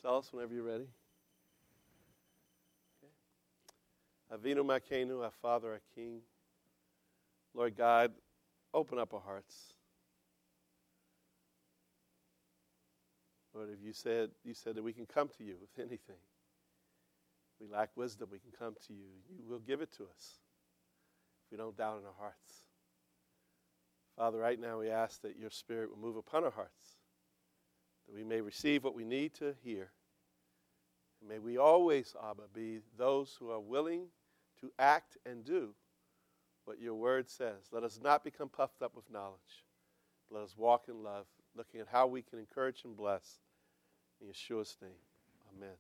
yourselves whenever you're ready. Avinu Malkeinu, our Father, our King. Lord God, open up our hearts. Lord, if you said that we can come to you with anything. We lack wisdom, we can come to you. You will give it to us if we don't doubt in our hearts. Father, right now we ask that your Spirit will move upon our hearts, that we may receive what we need to hear. And may we always, Abba, be those who are willing to act and do what your word says. Let us not become puffed up with knowledge. Let us walk in love, looking at how we can encourage and bless. In Yeshua's name, amen.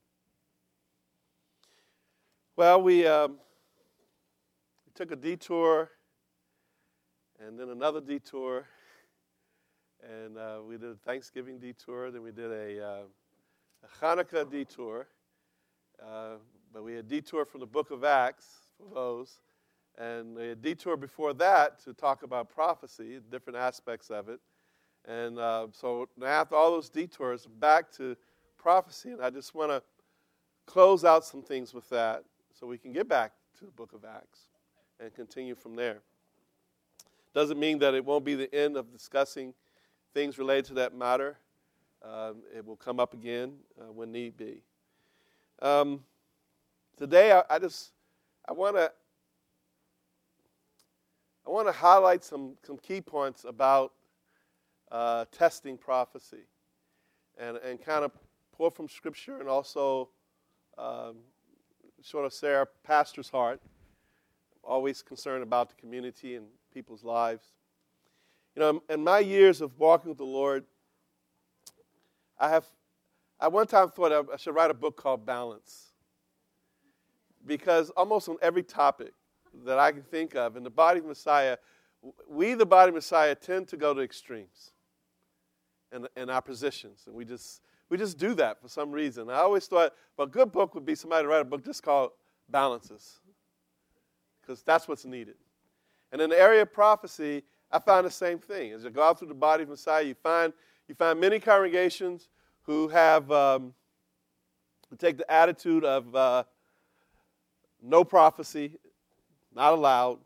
Well, we took a detour and then another detour, and we did a Thanksgiving detour, then we did a Hanukkah detour, but we had a detour from the book of Acts for those, and a detour before that to talk about prophecy, different aspects of it, and so now after all those detours, back to prophecy, and I just want to close out some things with that so we can get back to the book of Acts and continue from there. Doesn't mean that it won't be the end of discussing things related to that matter. It will come up again when need be. Today, I want to highlight some key points about testing prophecy, and kind of pull from Scripture and also sort of say our pastor's heart. Always concerned about the community and people's lives. You know, in my years of walking with the Lord, I one time thought I should write a book called Balance. Because almost on every topic that I can think of, in the body of Messiah, we, the body of Messiah, tend to go to extremes in our positions. And we just do that for some reason. I always thought, well, a good book would be somebody to write a book just called Balances, because that's what's needed. And in the area of prophecy, I found the same thing. As you go out through the body of Messiah, you find many congregations who have who take the attitude of no prophecy, not allowed,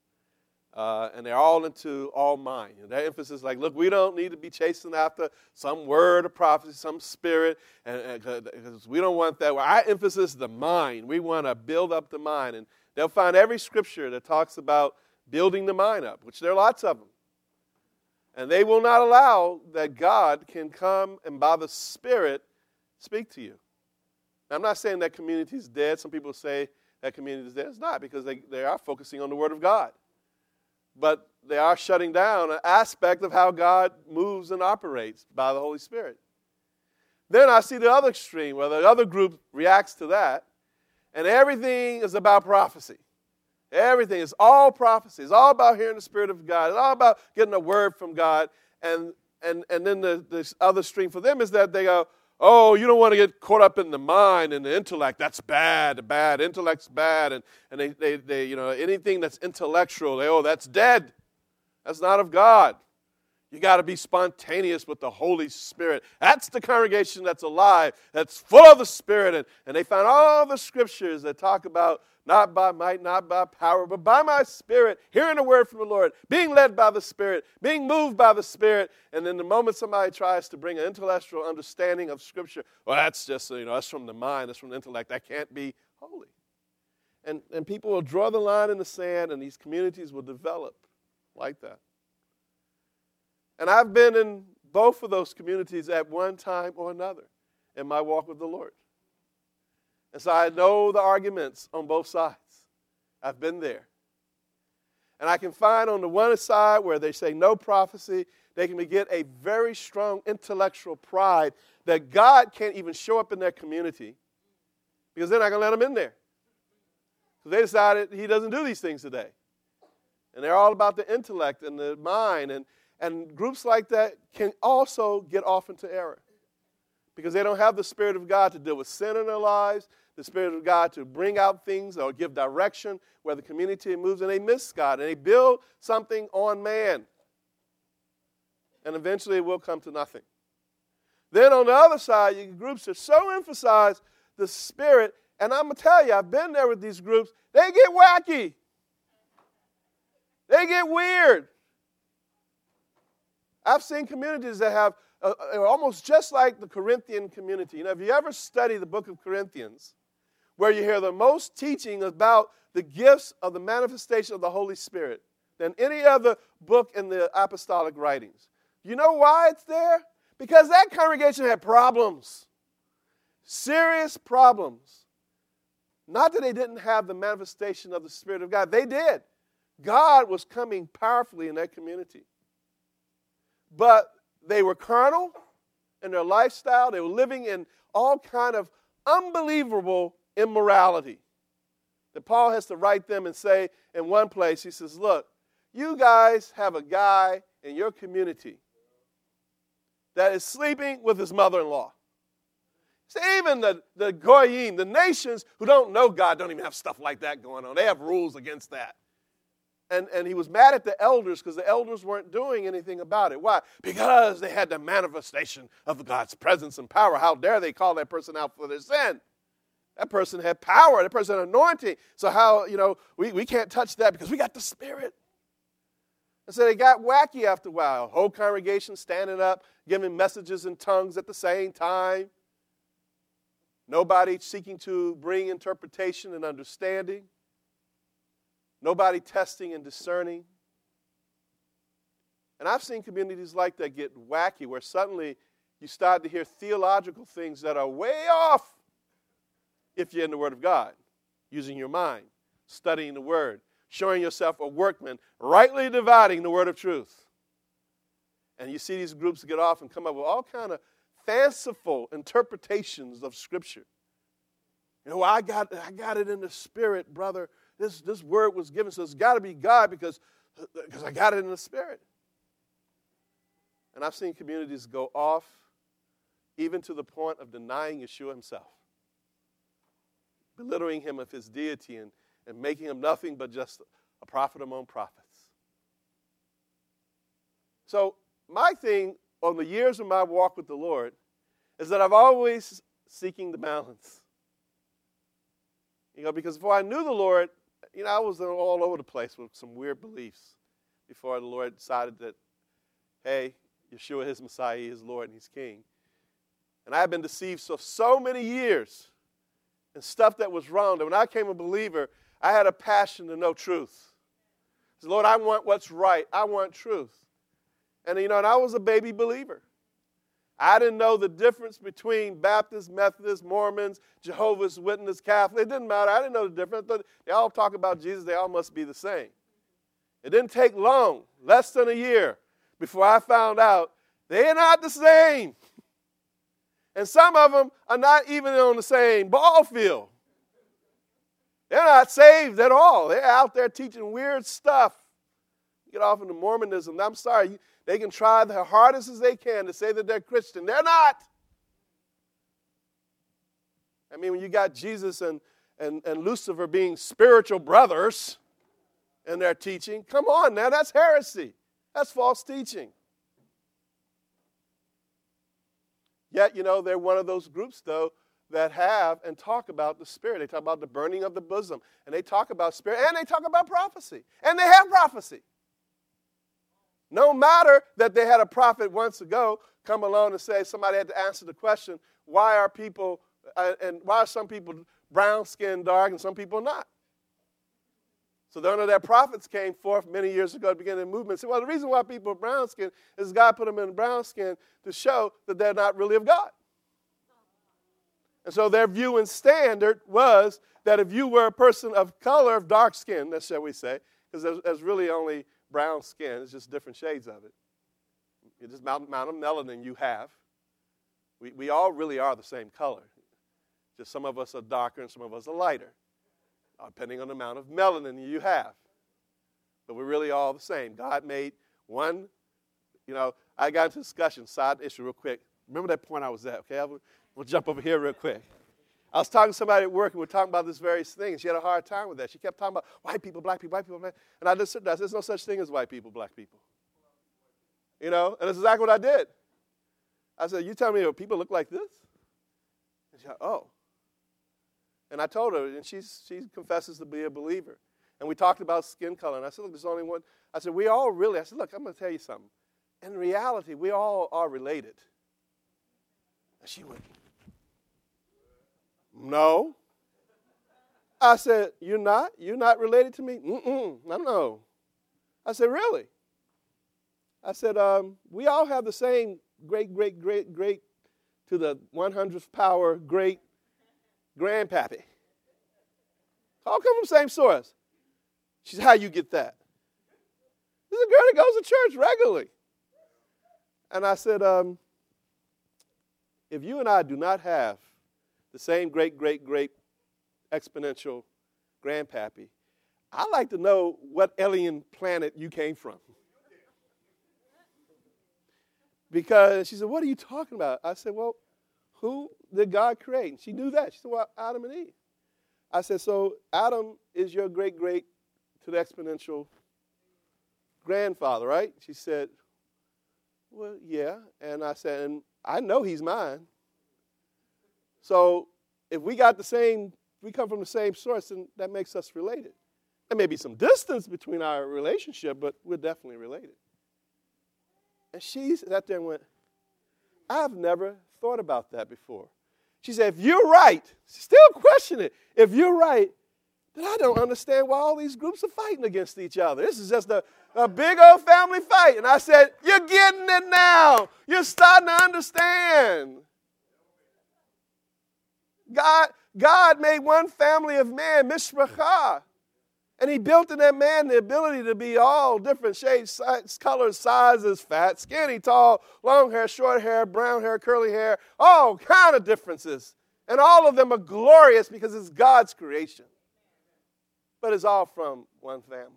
and they're all into all mine. And their emphasis is like, look, we don't need to be chasing after some word of prophecy, some spirit, and because we don't want that. Our emphasis is the mind. We want to build up the mind. And they'll find every scripture that talks about building the mind up, which there are lots of them. And they will not allow that God can come and by the Spirit speak to you. Now, I'm not saying that community is dead. Some people say that community is dead. It's not, because they are focusing on the Word of God. But they are shutting down an aspect of how God moves and operates by the Holy Spirit. Then I see the other extreme, where the other group reacts to that, and everything is about prophecy. Everything is all prophecy. It's all about hearing the Spirit of God. It's all about getting a word from God. And then the other stream for them is that they go, oh, you don't want to get caught up in the mind and the intellect. That's bad. The bad intellect's bad. And they you know, anything that's intellectual, that's dead. That's not of God. You got to be spontaneous with the Holy Spirit. That's the congregation that's alive, that's full of the Spirit. And they find all the scriptures that talk about not by might, not by power, but by my Spirit, hearing the word from the Lord, being led by the Spirit, being moved by the Spirit. And then the moment somebody tries to bring an intellectual understanding of Scripture, well, that's just, that's from the mind, that's from the intellect. That can't be holy. And people will draw the line in the sand, and these communities will develop like that. And I've been in both of those communities at one time or another in my walk with the Lord. And so I know the arguments on both sides. I've been there. And I can find on the one side where they say no prophecy, they can get a very strong intellectual pride that God can't even show up in their community because they're not going to let him in there. So they decided he doesn't do these things today. And they're all about the intellect and the mind. And groups like that can also get off into error because they don't have the Spirit of God to deal with sin in their lives, the Spirit of God to bring out things or give direction where the community moves, and they miss God, and they build something on man. And eventually it will come to nothing. Then on the other side, you get groups that so emphasize the Spirit, and I'm going to tell you, I've been there with these groups, they get wacky. They get weird. I've seen communities that have almost just like the Corinthian community. You know, if you ever study the book of Corinthians, where you hear the most teaching about the gifts of the manifestation of the Holy Spirit than any other book in the apostolic writings. You know why it's there? Because that congregation had problems. Serious problems. Not that they didn't have the manifestation of the Spirit of God. They did. God was coming powerfully in that community. But they were carnal in their lifestyle. They were living in all kind of unbelievable immorality. That Paul has to write them and say in one place, he says, look, you guys have a guy in your community that is sleeping with his mother-in-law. See, even the Goyim, the nations who don't know God, don't even have stuff like that going on. They have rules against that. And he was mad at the elders because the elders weren't doing anything about it. Why? Because they had the manifestation of God's presence and power. How dare they call that person out for their sin? That person had power. That person had anointing. So how, we can't touch that because we got the Spirit. And so they got wacky after a while. Whole congregation standing up, giving messages in tongues at the same time. Nobody seeking to bring interpretation and understanding. Nobody testing and discerning. And I've seen communities like that get wacky, where suddenly you start to hear theological things that are way off if you're in the Word of God, using your mind, studying the Word, showing yourself a workman, rightly dividing the Word of truth. And you see these groups get off and come up with all kind of fanciful interpretations of Scripture. I got it in the Spirit, brother. This word was given, so it's got to be God because I got it in the Spirit. And I've seen communities go off even to the point of denying Yeshua himself, belittling him of his deity and making him nothing but just a prophet among prophets. So my thing on the years of my walk with the Lord is that I've always seeking the balance. Because before I knew the Lord, I was all over the place with some weird beliefs before the Lord decided that, hey, Yeshua is Messiah, he is Lord, and he's King. And I had been deceived so many years in stuff that was wrong that when I became a believer, I had a passion to know truth. I said, Lord, I want what's right. I want truth. And, and I was a baby believer. I didn't know the difference between Baptists, Methodists, Mormons, Jehovah's Witnesses, Catholics. It didn't matter. I didn't know the difference. They all talk about Jesus. They all must be the same. It didn't take long, less than a year, before I found out they're not the same. And some of them are not even on the same ball field. They're not saved at all. They're out there teaching weird stuff. Get off into Mormonism. I'm sorry. They can try the hardest as they can to say that they're Christian. They're not. I mean, when you got Jesus and Lucifer being spiritual brothers in their teaching, come on now, that's heresy. That's false teaching. Yet, they're one of those groups, though, that have and talk about the Spirit. They talk about the burning of the bosom, and they talk about Spirit, and they talk about prophecy. And they have prophecy. No matter that they had a prophet once ago come along and say, somebody had to answer the question, why are some people brown-skinned, dark, and some people not? So none of their prophets came forth many years ago at the beginning of the movement and said, well, the reason why people are brown-skinned is God put them in brown skin to show that they're not really of God. And so their view and standard was that if you were a person of color, of dark skin, that's shall we say, because there's really only brown skin. It's just different shades of it. It's just amount of melanin you have. We all really are the same color. Just some of us are darker and some of us are lighter, depending on the amount of melanin you have. But we're really all the same. God made one. I got into discussion, side issue real quick. Remember that point I was at, okay? We'll jump over here real quick. I was talking to somebody at work, and we were talking about this very thing, and she had a hard time with that. She kept talking about white people, black people, white people, black people. And I just said, there's no such thing as white people, black people. And that's exactly what I did. I said, you tell me people look like this? And she said, oh. And I told her, and she confesses to be a believer. And we talked about skin color. And I said, look, there's only one. I said, we all really, I said, look, I'm going to tell you something. In reality, we all are related. And she went, no. I said, you're not? You're not related to me? No. I said, really? I said, we all have the same great to the 100th power great grandpappy. All come from the same source. She said, how you get that? This is a girl that goes to church regularly. And I said, if you and I do not have the same great exponential grandpappy, I'd like to know what alien planet you came from. Because she said, what are you talking about? I said, well, who did God create? And she knew that. She said, well, Adam and Eve. I said, so Adam is your great to the exponential grandfather, right? She said, well, yeah. And I said, and I know he's mine. So if we come from the same source, then that makes us related. There may be some distance between our relationship, but we're definitely related. And she sat there and went, I've never thought about that before. She said, if you're right, still question it. If you're right, then I don't understand why all these groups are fighting against each other. This is just a big old family fight. And I said, you're getting it now. You're starting to understand. God made one family of man, mishpachah. And he built in that man the ability to be all different shades, colors, sizes, fat, skinny, tall, long hair, short hair, brown hair, curly hair, all kind of differences. And all of them are glorious because it's God's creation. But it's all from one family.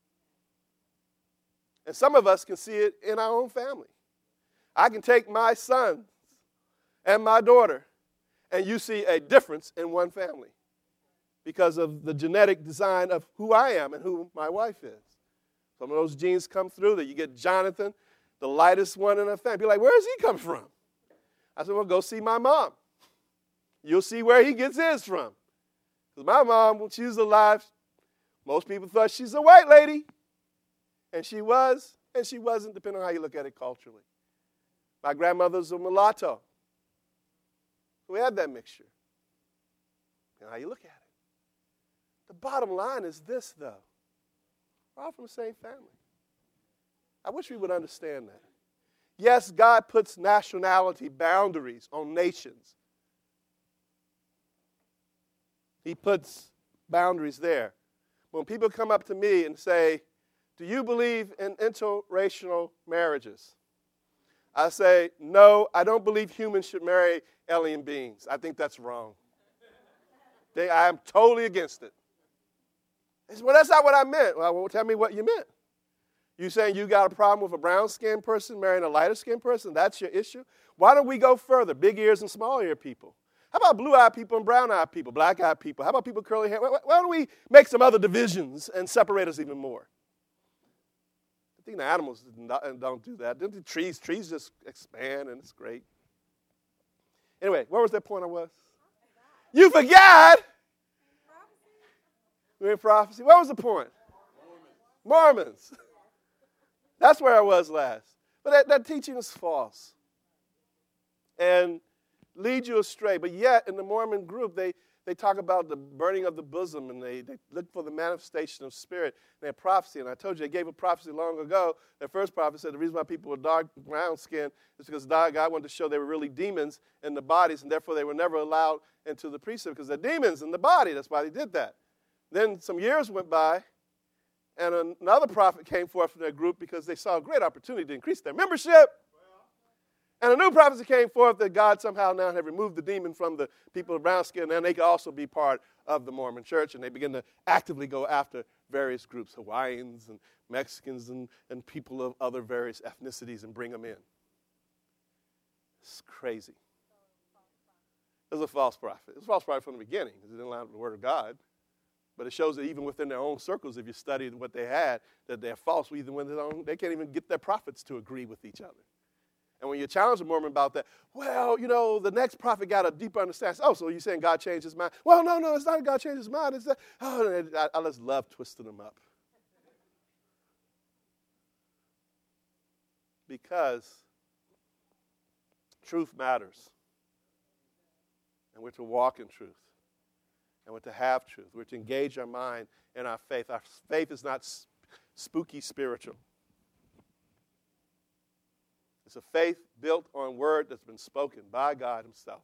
And some of us can see it in our own family. I can take my son and my daughter, and you see a difference in one family, because of the genetic design of who I am and who my wife is. Some of those genes come through that you get Jonathan, the lightest one in the family. Be like, where does he come from? I said, well, go see my mom. You'll see where he gets his from. Because my mom, when she was alive, most people thought she's a white lady. And she was, and she wasn't, depending on how you look at it culturally. My grandmother's a mulatto. We had that mixture. And how you look at it. The bottom line is this, though. We're all from the same family. I wish we would understand that. Yes, God puts nationality boundaries on nations. He puts boundaries there. When people come up to me and say, do you believe in interracial marriages? I say, no, I don't believe humans should marry alien beings. I think that's wrong. I am totally against it. Well, that's not what I meant. Well, tell me what you meant. You saying you got a problem with a brown-skinned person marrying a lighter-skinned person? That's your issue? Why don't we go further? Big ears and small ear people. How about blue-eyed people and brown-eyed people, black-eyed people? How about people with curly hair? Why don't we make some other divisions and separate us even more? I think the animals don't do that. The trees just expand, and it's great. Anyway, where was that point I was? You forgot. We're in prophecy. What was the point? Mormons. That's where I was last. But that teaching is false and leads you astray. But yet, in the Mormon group, they talk about the burning of the bosom, and they look for the manifestation of spirit. And they have prophecy. And I told you, they gave a prophecy long ago. Their first prophecy said the reason why people were dark brown skin is because God wanted to show they were really demons in the bodies, and therefore they were never allowed into the priesthood because they're demons in the body. That's why they did that. Then some years went by, and another prophet came forth from their group because they saw a great opportunity to increase their membership. And a new prophecy came forth that God somehow now had removed the demon from the people of brown skin, and they could also be part of the Mormon church. And they began to actively go after various groups, Hawaiians and Mexicans and people of other various ethnicities, and bring them in. It's crazy. It was a false prophet. It was a false prophet from the beginning because it didn't line up with the word of God. But it shows that even within their own circles, if you studied what they had, that they're false. Even when they can't even get their prophets to agree with each other. And when you challenge a Mormon about that, well, the next prophet got a deeper understanding. Oh, so you're saying God changed his mind? Well, no, it's not God changed his mind. It's that, I just love twisting them up. Because truth matters. And we're to walk in truth. And we're to have truth. We're to engage our mind in our faith. Our faith is not spooky spiritual. It's a faith built on word that's been spoken by God himself.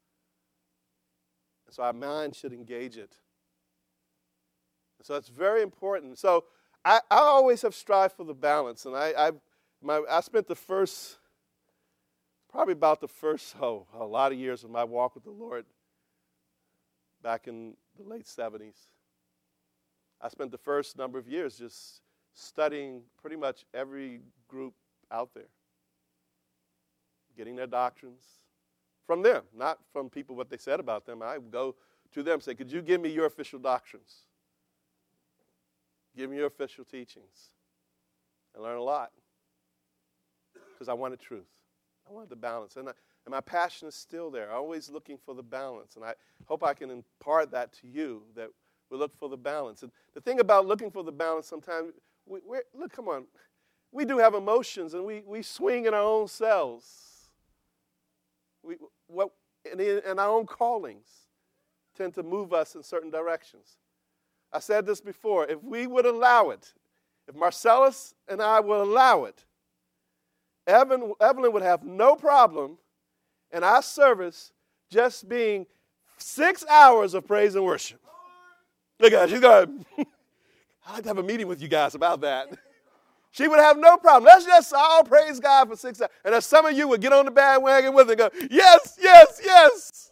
And so our mind should engage it. And so it's very important. So I always have strived for the balance. And I spent a lot of years of my walk with the Lord back in the late 70s. I spent the first number of years just studying pretty much every group out there, getting their doctrines from them, not from people what they said about them. I would go to them and say, could you give me your official doctrines? Give me your official teachings. I learned a lot because I wanted truth. I wanted the balance. And my passion is still there. I'm always looking for the balance. And I hope I can impart that to you, that we look for the balance. And the thing about looking for the balance, sometimes, look, come on. We do have emotions, and we swing in our own selves. And our own callings tend to move us in certain directions. I said this before. If we would allow it, if Marcellus and I would allow it, Evelyn would have no problem in our service just being 6 hours of praise and worship. Look at her. She's going, I'd like to have a meeting with you guys about that. She would have no problem. Let's just all praise God for 6 hours. And then some of you would get on the bandwagon with it and go, yes, yes, yes.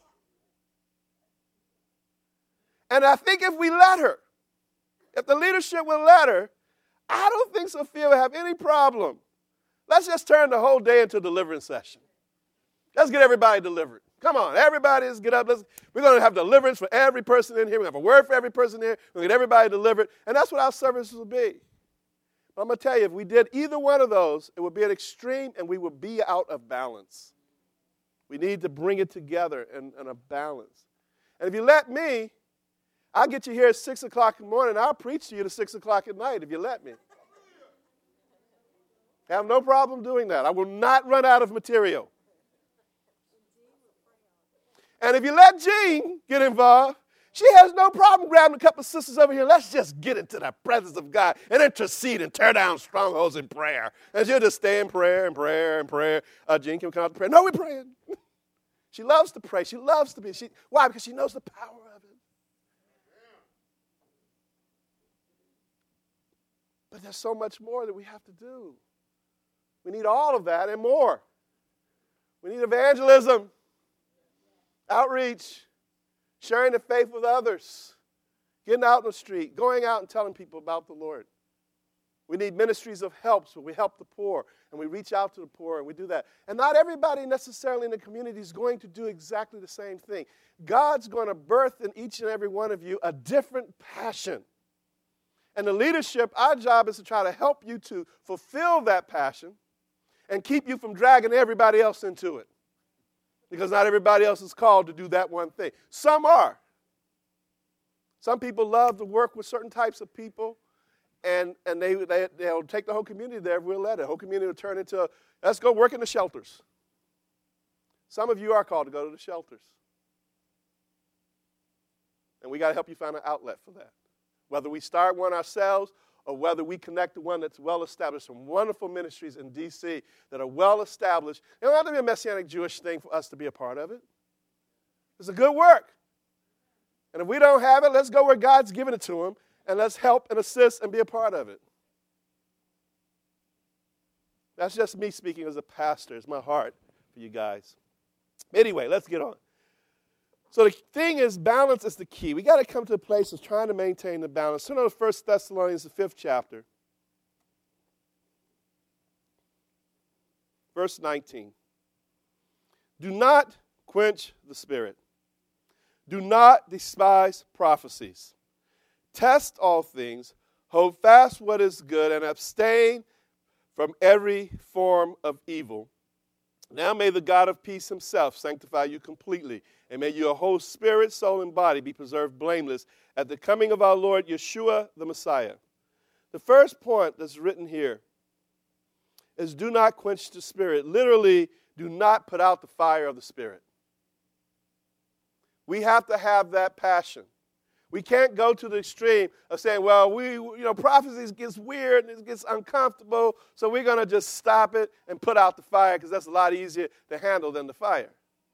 And I think if we let her, if the leadership will let her, I don't think Sophia will have any problem. Let's just turn the whole day into a deliverance session. Let's get everybody delivered. Come on, everybody, let's get up. We're going to have deliverance for every person in here. We're going to have a word for every person here. We're going to get everybody delivered. And that's what our services will be. But I'm going to tell you, if we did either one of those, it would be an extreme and we would be out of balance. We need to bring it together in a balance. And if you let me, I'll get you here at 6 o'clock in the morning. I'll preach to you to 6 o'clock at night if you let me. I have no problem doing that. I will not run out of material. And if you let Jean get involved, she has no problem grabbing a couple of sisters over here. Let's just get into the presence of God and intercede and tear down strongholds in prayer. And she'll just stay in prayer and prayer and prayer. Jean can come out to prayer. No, we're praying. She loves to pray. She loves to be. Why? Because she knows the power of it. But there's so much more that we have to do. We need all of that and more. We need evangelism, outreach, sharing the faith with others, getting out in the street, going out and telling people about the Lord. We need ministries of help, so we help the poor, and we reach out to the poor, and we do that. And not everybody necessarily in the community is going to do exactly the same thing. God's going to birth in each and every one of you a different passion. And the leadership, our job is to try to help you to fulfill that passion and keep you from dragging everybody else into it. Because not everybody else is called to do that one thing. Some are. Some people love to work with certain types of people, and they'll take the whole community there if we'll let it. The whole community will turn into, let's go work in the shelters. Some of you are called to go to the shelters. And we got to help you find an outlet for that. Whether we start one ourselves or whether we connect to one that's well-established. Some wonderful ministries in D.C. that are well-established. It don't have to be a Messianic Jewish thing for us to be a part of it. It's a good work. And if we don't have it, let's go where God's given it to them, and let's help and assist and be a part of it. That's just me speaking as a pastor. It's my heart for you guys. Anyway, let's get on. So the thing is, balance is the key. We got to come to a place of trying to maintain the balance. Turn on to 1 Thessalonians, the 5th chapter. Verse 19. Do not quench the spirit. Do not despise prophecies. Test all things. Hold fast what is good and abstain from every form of evil. Now may the God of peace himself sanctify you completely, and may your whole spirit, soul, and body be preserved blameless at the coming of our Lord Yeshua the Messiah. The first point that's written here is do not quench the Spirit. Literally, do not put out the fire of the Spirit. We have to have that passion. We can't go to the extreme of saying, well, prophecy gets weird and it gets uncomfortable, so we're going to just stop it and put out the fire because that's a lot easier to handle than the fire.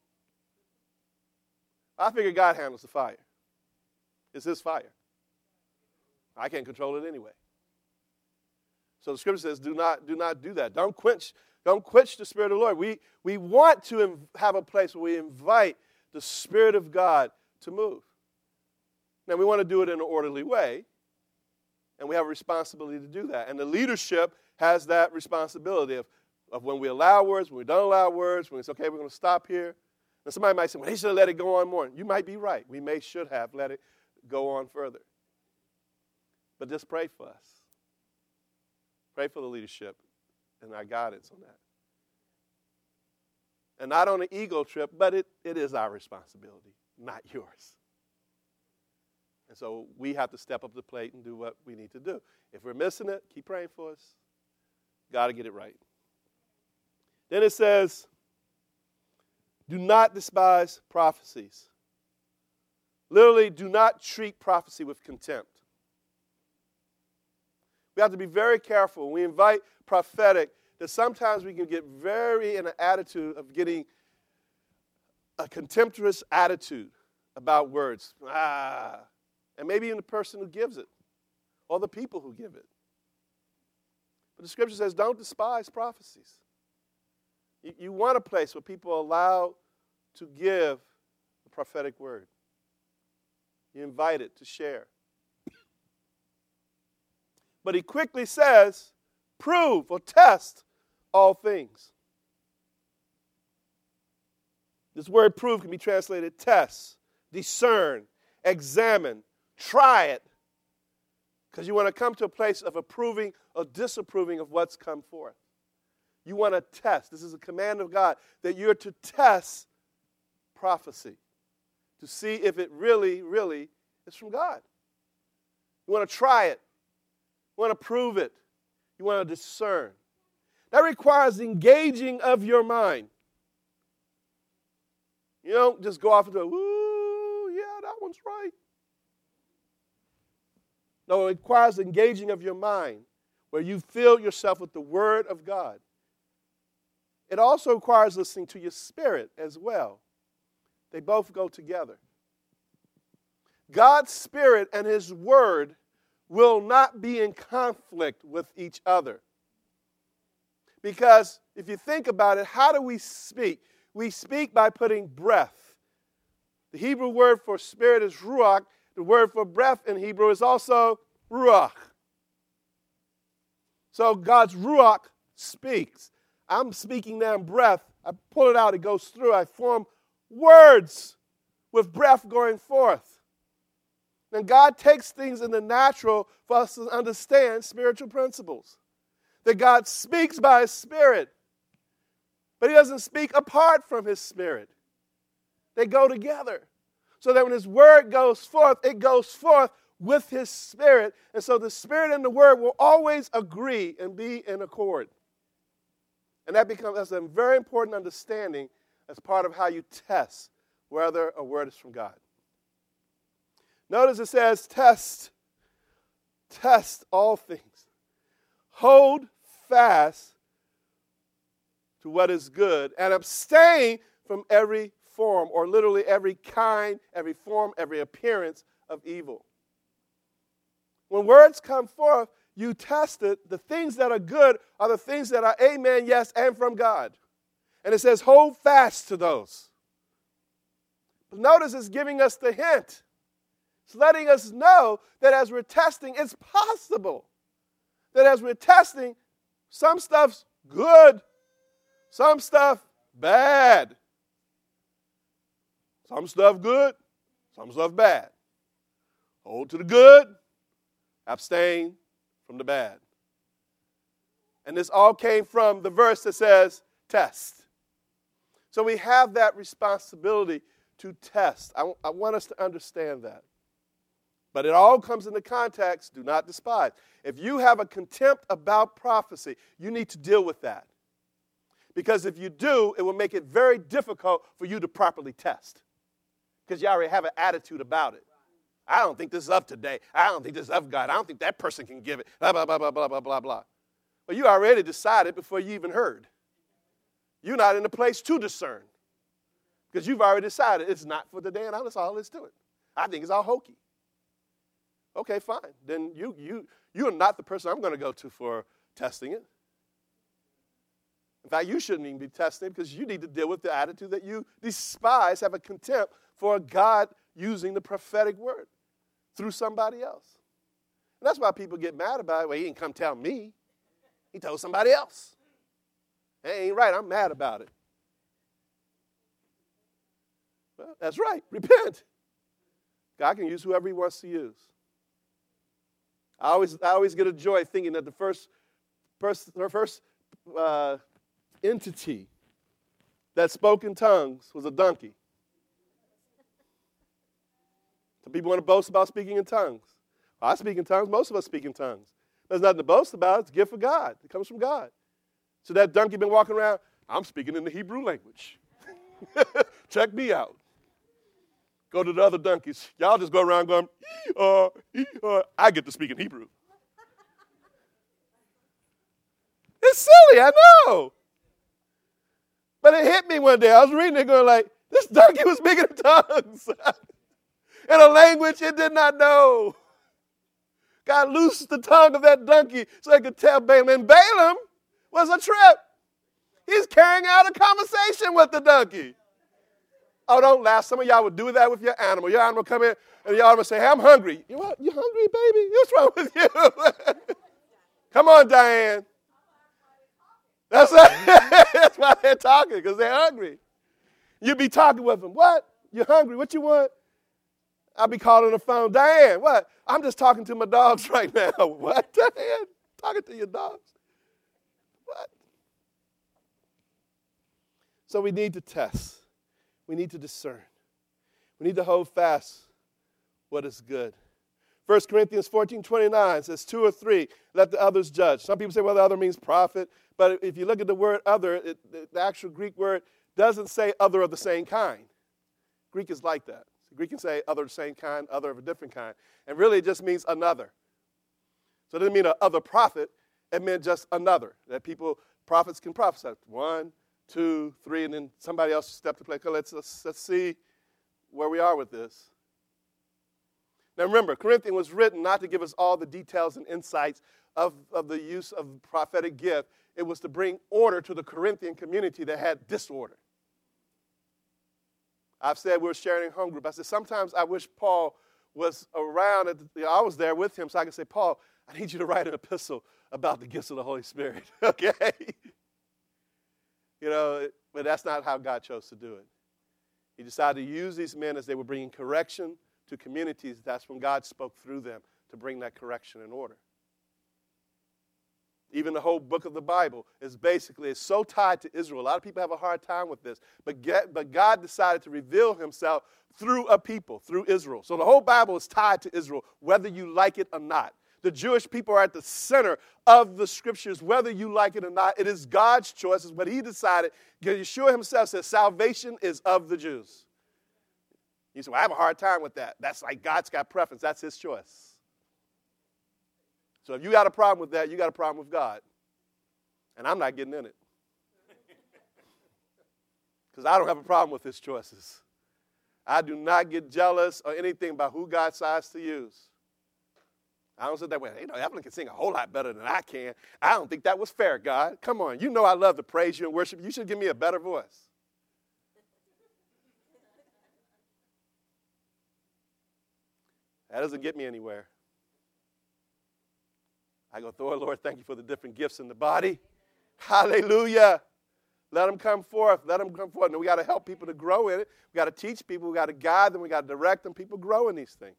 I figure God handles the fire. It's his fire. I can't control it anyway. So the scripture says, do not do that. Don't quench the Spirit of the Lord. We want to have a place where we invite the Spirit of God to move. Now, we want to do it in an orderly way, and we have a responsibility to do that. And the leadership has that responsibility of when we allow words, when we don't allow words, when it's okay, we're going to stop here. And somebody might say, well, they should have let it go on more. You might be right. We should have let it go on further. But just pray for us. Pray for the leadership and our guidance on that. And not on an ego trip, but it is our responsibility, not yours. And so we have to step up to the plate and do what we need to do. If we're missing it, keep praying for us. Got to get it right. Then it says, do not despise prophecies. Literally, do not treat prophecy with contempt. We have to be very careful. When we invite prophetic, that sometimes we can get very in an attitude of getting a contemptuous attitude about words. And maybe even the person who gives it or the people who give it. But the scripture says don't despise prophecies. You want a place where people are allowed to give the prophetic word. You invite it to share. But he quickly says, prove or test all things. This word prove can be translated test, discern, examine, try it. Because you want to come to a place of approving or disapproving of what's come forth. You want to test. This is a command of God that you're to test prophecy to see if it really, really is from God. You want to try it. You want to prove it. You want to discern. That requires engaging of your mind. You don't just go off and go, ooh, yeah, that one's right. No, it requires engaging of your mind where you fill yourself with the Word of God. It also requires listening to your spirit as well. They both go together. God's Spirit and His Word will not be in conflict with each other. Because if you think about it, how do we speak? We speak by putting breath. The Hebrew word for spirit is ruach. The word for breath in Hebrew is also ruach. So God's ruach speaks. I'm speaking now in breath. I pull it out, it goes through. I form words with breath going forth. And God takes things in the natural for us to understand spiritual principles. That God speaks by His Spirit, but He doesn't speak apart from His Spirit. They go together. So that when His Word goes forth, it goes forth with His Spirit. And so the Spirit and the Word will always agree and be in accord. And that's a very important understanding as part of how you test whether a word is from God. Notice it says test all things. Hold fast to what is good and abstain from every form, or literally every kind, every form, every appearance of evil. When words come forth, you test it. The things that are good are the things that are amen, yes, and from God. And it says hold fast to those. But notice it's giving us the hint. It's letting us know that as we're testing, it's possible that as we're testing, some stuff's good, some stuff bad. Some stuff good, some stuff bad. Hold to the good, abstain from the bad. And this all came from the verse that says, test. So we have that responsibility to test. I want us to understand that. But it all comes in the context, do not despise. If you have a contempt about prophecy, you need to deal with that. Because if you do, it will make it very difficult for you to properly test. Because you already have an attitude about it. I don't think this is up today. I don't think this is of God. I don't think that person can give it. Blah, blah, blah, blah, blah, blah, blah, blah. Well, you already decided before you even heard. You're not in a place to discern. Because you've already decided it's not for today, and that's all it's doing. I think it's all hokey. Okay, fine. Then you are not the person I'm going to go to for testing it. In fact, you shouldn't even be testing it because you need to deal with the attitude that you despise, have a contempt for God using the prophetic word through somebody else. And that's why people get mad about it. Well, he didn't come tell me. He told somebody else. That ain't right. I'm mad about it. Well, that's right. Repent. God can use whoever he wants to use. I always get a joy thinking that the first entity that spoke in tongues was a donkey. Some people want to boast about speaking in tongues. I speak in tongues. Most of us speak in tongues. There's nothing to boast about. It's a gift of God. It comes from God. So that donkey been walking around, I'm speaking in the Hebrew language. Check me out. Go to the other donkeys. Y'all just go around going, I get to speak in Hebrew. It's silly, I know. But it hit me one day. I was reading it going like, this donkey was speaking in tongues. In a language it did not know. God loosed the tongue of that donkey so it could tell Balaam. And Balaam was a trip. He's carrying out a conversation with the donkey. Oh, don't laugh. Some of y'all would do that with your animal. Your animal come in and your animal say, hey, I'm hungry. You what? You hungry, baby? What's wrong with you? Come on, Diane. That's why they're talking, because they're hungry. You be talking with them. What? You hungry? What you want? I'll be calling the phone. Diane, what? I'm just talking to my dogs right now. What, Diane? Talking to your dogs? What? So we need to test. We need to discern. We need to hold fast what is good. 1 Corinthians 14:29 says, 2 or 3, let the others judge. Some people say, well, the other means prophet. But if you look at the word other, the actual Greek word doesn't say other of the same kind. Greek is like that. Greek can say other of the same kind, other of a different kind. And really it just means another. So it doesn't mean other prophet. It meant just another. That prophets can prophesy. 1, 2, 3, and then somebody else stepped to play. Okay, let's see where we are with this. Now remember, Corinthians was written not to give us all the details and insights of the use of the prophetic gift. It was to bring order to the Corinthian community that had disorder. I've said we were sharing in home group. I said sometimes I wish Paul was around. I was there with him so I could say, Paul, I need you to write an epistle about the gifts of the Holy Spirit. Okay? But that's not how God chose to do it. He decided to use these men as they were bringing correction to communities. That's when God spoke through them to bring that correction and order. Even the whole book of the Bible is so tied to Israel. A lot of people have a hard time with this. But God decided to reveal himself through a people, through Israel. So the whole Bible is tied to Israel, whether you like it or not. The Jewish people are at the center of the scriptures, whether you like it or not. It is God's choice. It's what he decided. Yeshua himself says salvation is of the Jews. You say, well, I have a hard time with that. That's like God's got preference. That's his choice. So if you got a problem with that, you got a problem with God. And I'm not getting in it. Because I don't have a problem with his choices. I do not get jealous or anything about who God decides to use. I don't say that way. Evelyn can sing a whole lot better than I can. I don't think that was fair, God. Come on. You know I love to praise you and worship. You should give me a better voice. That doesn't get me anywhere. I go, Lord, thank you for the different gifts in the body. Hallelujah. Let them come forth. Let them come forth. And we got to help people to grow in it. We got to teach people. We got to guide them. We got to direct them. People grow in these things.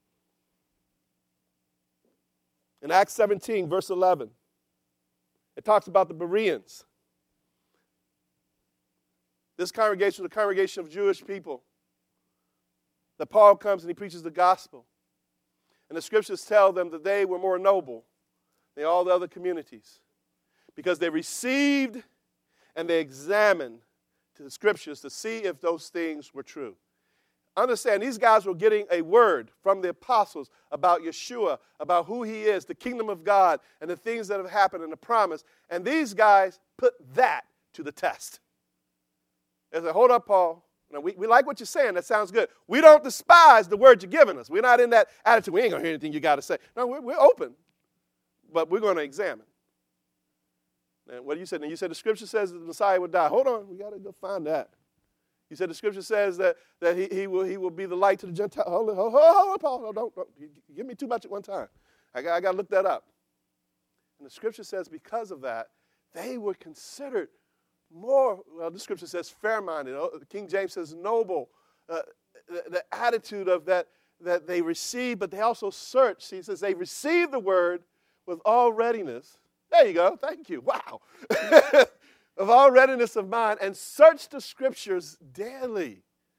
In Acts 17, verse 11, it talks about the Bereans. This congregation was a congregation of Jewish people. That Paul comes and he preaches the gospel. And the scriptures tell them that they were more noble than all the other communities because they received and they examined the scriptures to see if those things were true. Understand, these guys were getting a word from the apostles about Yeshua, about who he is, the kingdom of God, and the things that have happened and the promise. And these guys put that to the test. They said, hold up, Paul. Now, we like what you're saying. That sounds good. We don't despise the word you're giving us. We're not in that attitude. We ain't going to hear anything you got to say. No, we're open, but we're going to examine. And what you said? And you said the scripture says that the Messiah would die. Hold on. We got to go find that. You said the scripture says that he will be the light to the Gentiles. Hold on, Paul. Don't give me too much at one time. I got to look that up. And the scripture says because of that, they were considered more, well, the scripture says fair-minded. King James says noble. The attitude of that they receive, but they also search. See, he says they receive the word with all readiness. There you go. Thank you. Wow. Of all readiness of mind, and search the scriptures daily.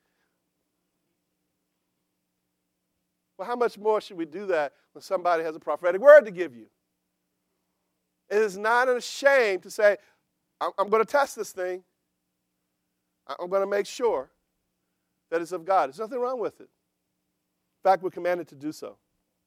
Well, how much more should we do that when somebody has a prophetic word to give you? It is not a shame to say, I'm going to test this thing. I'm going to make sure that it's of God. There's nothing wrong with it. In fact, we're commanded to do so.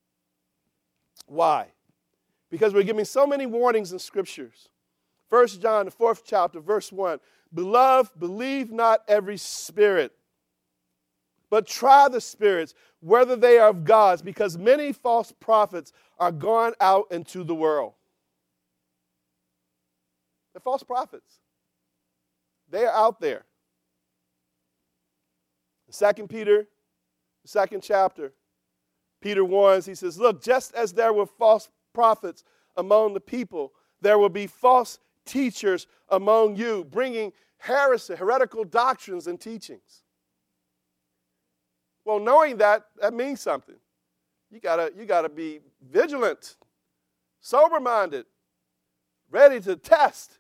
Why? Because we're giving so many warnings in scriptures. 1 John, the 4th chapter, verse 1. Beloved, believe not every spirit, but try the spirits, whether they are of God, because many false prophets are gone out into the world. They're false prophets. They are out there. 2 Peter, the 2nd chapter, Peter warns, he says, look, just as there were false prophets among the people, there will be false teachers among you, bringing heresy, heretical doctrines and teachings. Well, knowing that means something. You gotta be vigilant, sober-minded, ready to test.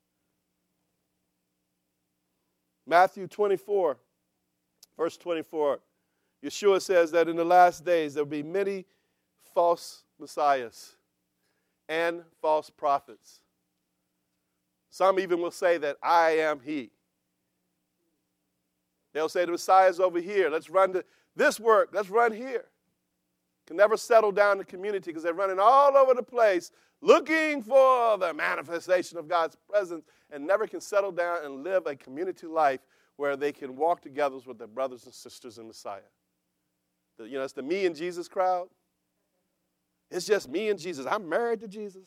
Matthew 24, verse 24, Yeshua says that in the last days there will be many false messiahs and false prophets. Some even will say that I am he. They'll say the Messiah's over here. Let's run to this work. Let's run here. Can never settle down the community because they're running all over the place looking for the manifestation of God's presence and never can settle down and live a community life where they can walk together with their brothers and sisters in Messiah. It's the me and Jesus crowd. It's just me and Jesus. I'm married to Jesus.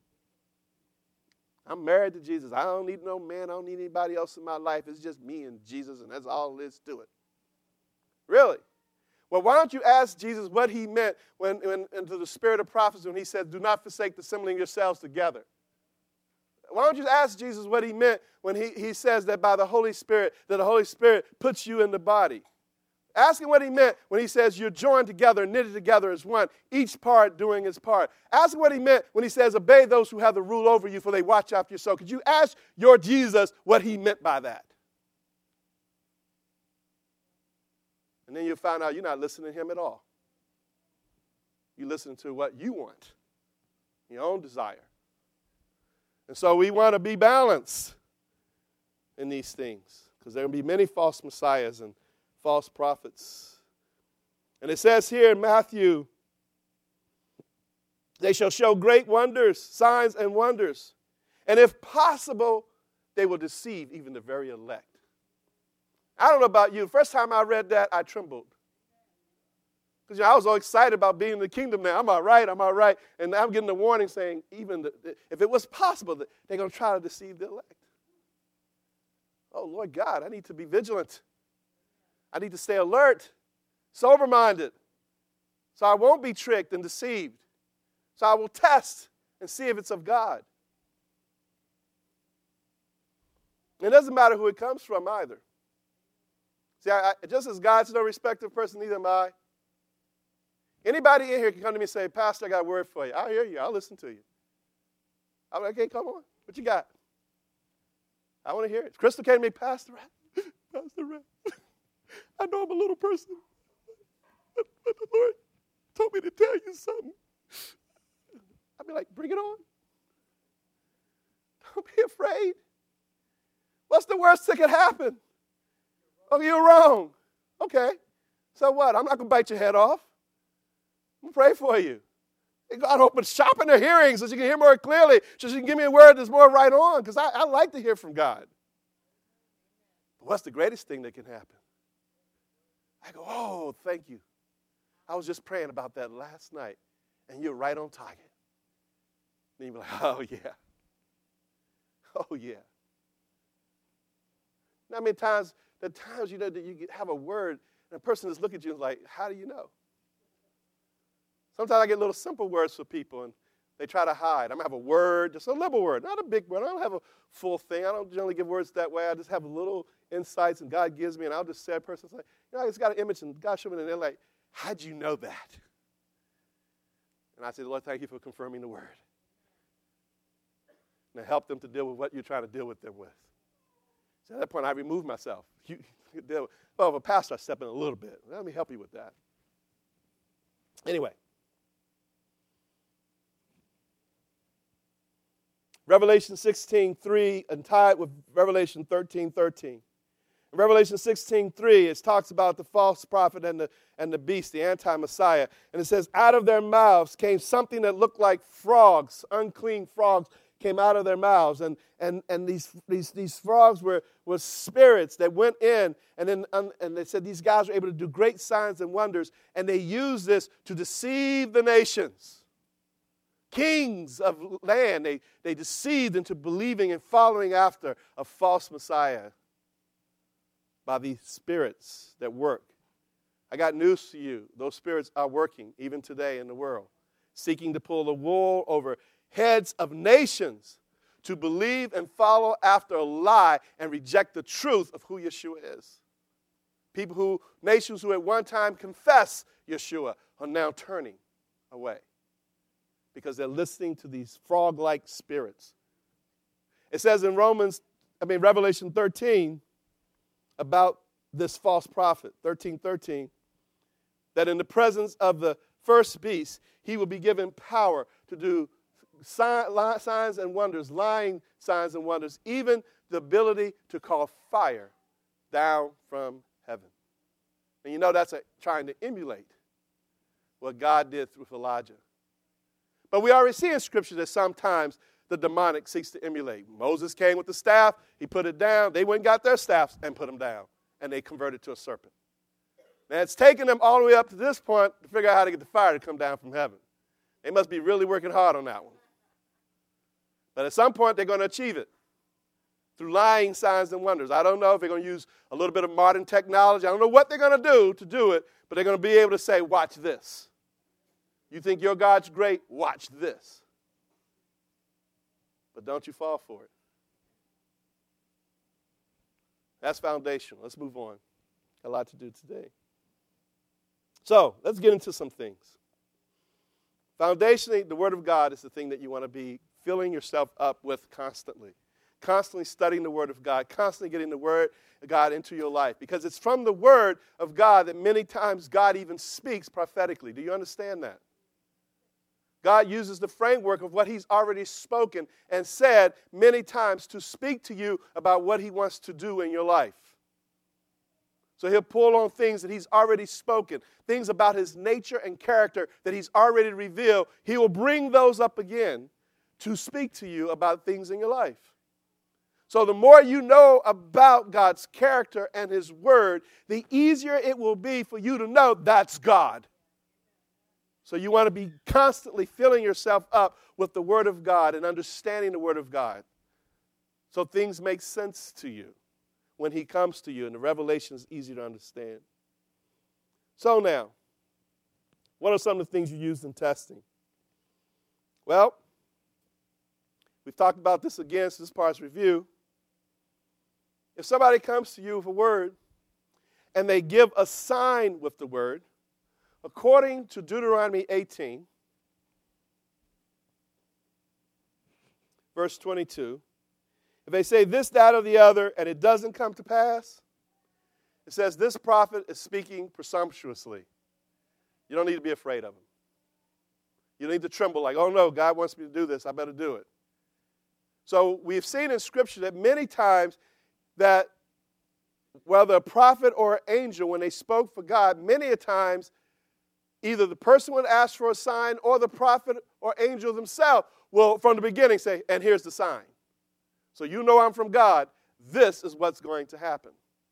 I'm married to Jesus. I don't need no man. I don't need anybody else in my life. It's just me and Jesus, and that's all there is to it. Really? Well, why don't you ask Jesus what he meant when into the spirit of prophecy when he said, do not forsake the assembling yourselves together? Why don't you ask Jesus what he meant when he says that by the Holy Spirit, that the Holy Spirit puts you in the body? Ask him what he meant when he says you're joined together, knitted together as one, each part doing its part. Ask him what he meant when he says obey those who have the rule over you for they watch after your soul. Could you ask your Jesus what he meant by that? And then you'll find out you're not listening to him at all. You listen to what you want, your own desire. And so we want to be balanced in these things because there will be many false messiahs and false prophets. And it says here in Matthew, they shall show great wonders, signs and wonders. And if possible, they will deceive even the very elect. I don't know about you. First time I read that, I trembled. Because I was all excited about being in the kingdom now. I'm all right. And I'm getting the warning saying, even if it was possible, that they're going to try to deceive the elect. Oh, Lord God, I need to be vigilant. I need to stay alert, sober-minded, so I won't be tricked and deceived. So I will test and see if it's of God. It doesn't matter who it comes from either. See, just as God's no respecter of person, neither am I. Anybody in here can come to me and say, Pastor, I got a word for you. I'll hear you. I'll listen to you. I'm like, okay, come on. What you got? I want to hear it. Crystal came to me, Pastor, Pastor Ray, I know I'm a little person, but the Lord told me to tell you something. I'd be like, bring it on. Don't be afraid. What's the worst that could happen? Oh, you're wrong. Okay. So what? I'm not going to bite your head off. I'm going to pray for you. And God opens, sharpen their hearing so you can hear more clearly, so you can give me a word that's more right on, because I like to hear from God. But what's the greatest thing that can happen? I go, oh, thank you. I was just praying about that last night, and you're right on target. And you'll be like, oh, yeah. Oh, yeah. How many times, that you have a word, and a person is looking at you and is like, how do you know? Sometimes I get little simple words for people, and they try to hide. I'm going to have a word, just a little word, not a big word. I don't have a full thing. I don't generally give words that way. I just have little insights, and God gives me, and I'll just say a person's like, I just got an image, and God showed me, and they're like, how'd you know that? And I say, Lord, thank you for confirming the word. And I help them to deal with what you're trying to deal with them with. So at that point, I remove myself. Well, if a pastor, I step in a little bit. Let me help you with that. Anyway. Revelation 16:3, and tie it with Revelation 13:13. In Revelation 16:3, it talks about the false prophet and the beast, the anti-Messiah. And it says, out of their mouths came something that looked like frogs, unclean frogs came out of their mouths. And these frogs were spirits that went in, and they said these guys were able to do great signs and wonders, and they used this to deceive the nations. Kings of land, they deceived into believing and following after a false Messiah by these spirits that work. I got news to you. Those spirits are working even today in the world, seeking to pull the wool over heads of nations to believe and follow after a lie and reject the truth of who Yeshua is. Nations who at one time confessed Yeshua are now turning away, because they're listening to these frog-like spirits. It says in Revelation 13, about this false prophet, 13:13, that in the presence of the first beast, he will be given power to do signs and wonders, lying signs and wonders, even the ability to call fire down from heaven. And you know that's trying to emulate what God did with Elijah. But we already see in Scripture that sometimes the demonic seeks to emulate. Moses came with the staff. He put it down. They went and got their staffs and put them down. And they converted to a serpent. Now, it's taken them all the way up to this point to figure out how to get the fire to come down from heaven. They must be really working hard on that one. But at some point, they're going to achieve it through lying signs and wonders. I don't know if they're going to use a little bit of modern technology. I don't know what they're going to do it, but they're going to be able to say, watch this. You think your God's great? Watch this. But don't you fall for it. That's foundational. Let's move on. Got a lot to do today. So, let's get into some things. Foundationally, the Word of God is the thing that you want to be filling yourself up with constantly. Constantly studying the Word of God. Constantly getting the Word of God into your life. Because it's from the Word of God that many times God even speaks prophetically. Do you understand that? God uses the framework of what He's already spoken and said many times to speak to you about what He wants to do in your life. So He'll pull on things that He's already spoken, things about His nature and character that He's already revealed. He will bring those up again to speak to you about things in your life. So the more you know about God's character and His Word, the easier it will be for you to know that's God. So you want to be constantly filling yourself up with the Word of God and understanding the Word of God, so things make sense to you when He comes to you and the revelation is easy to understand. So now, what are some of the things you use in testing? Well, we've talked about this again, so this part's review. If somebody comes to you with a word and they give a sign with the word, according to Deuteronomy 18, verse 22, if they say this, that, or the other, and it doesn't come to pass, It says, this prophet is speaking presumptuously. You don't need to be afraid of him. You don't need to tremble like, oh no, God wants me to do this, I better do it. So we've seen in Scripture that many times that whether a prophet or an angel, when they spoke for God, many a times either the person would ask for a sign or the prophet or angel themselves will, from the beginning, say, and here's the sign. So you know I'm from God. This is what's going to happen.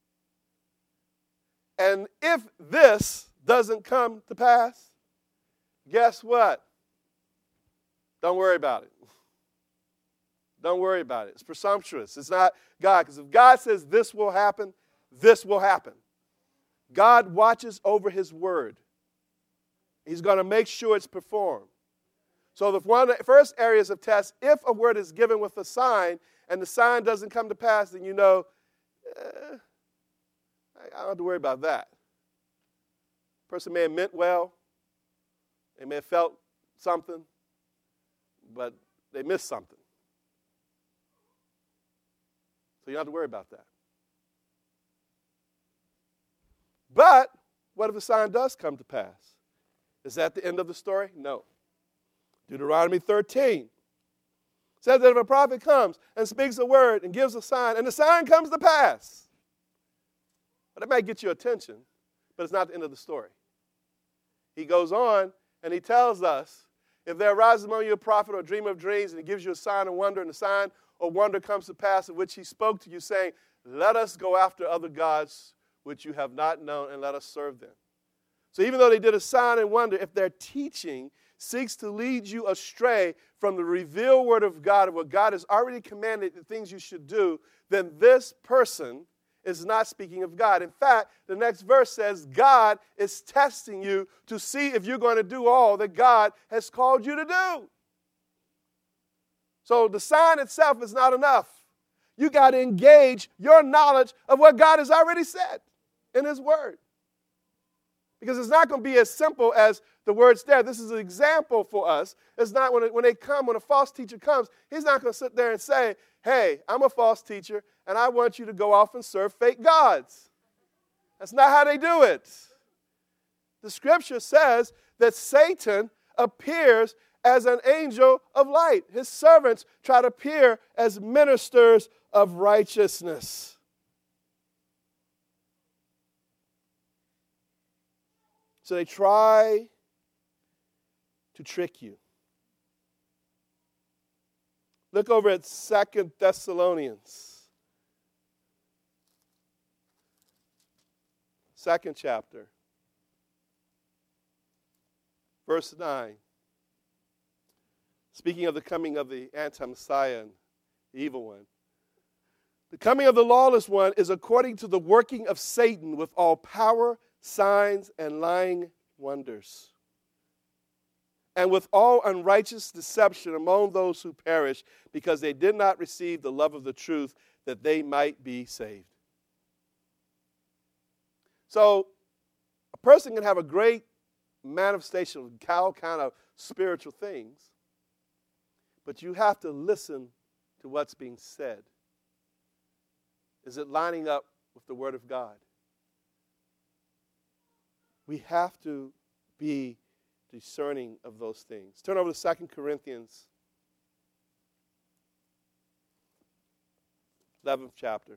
And if this doesn't come to pass, guess what? Don't worry about it. Don't worry about it. It's presumptuous. It's not God. Because if God says this will happen, this will happen. God watches over his word. He's going to make sure it's performed. So one of the first areas of test, if a word is given with a sign and the sign doesn't come to pass, then you know, I don't have to worry about that. Person may have meant well. They may have felt something, but they missed something. So you don't have to worry about that. But what if the sign does come to pass? Is that the end of the story? No. Deuteronomy 13 says that if a prophet comes and speaks a word and gives a sign, and the sign comes to pass, well, that might get your attention, but it's not the end of the story. He goes on and he tells us, if there arises among you a prophet or a dreamer of dreams, and he gives you a sign of wonder, and the sign or wonder comes to pass in which he spoke to you, saying, let us go after other gods which you have not known, and let us serve them. So even though they did a sign and wonder, if their teaching seeks to lead you astray from the revealed word of God, of what God has already commanded, the things you should do, then this person is not speaking of God. In fact, the next verse says God is testing you to see if you're going to do all that God has called you to do. So the sign itself is not enough. You got to engage your knowledge of what God has already said in his word. Because it's not going to be as simple as the words there. This is an example for us. It's not when a false teacher comes, he's not going to sit there and say, hey, I'm a false teacher, and I want you to go off and serve fake gods. That's not how they do it. The scripture says that Satan appears as an angel of light. His servants try to appear as ministers of righteousness. So they try to trick you. Look over at 2 Thessalonians. 2nd chapter. Verse 9. Speaking of the coming of the anti-Messiah and the evil one. The coming of the lawless one is according to the working of Satan with all power, signs, and lying wonders, and with all unrighteous deception among those who perish, because they did not receive the love of the truth, that they might be saved. So, a person can have a great manifestation of all kind of spiritual things, but you have to listen to what's being said. Is it lining up with the Word of God? We have to be discerning of those things. Turn over to 2 Corinthians, 11th chapter.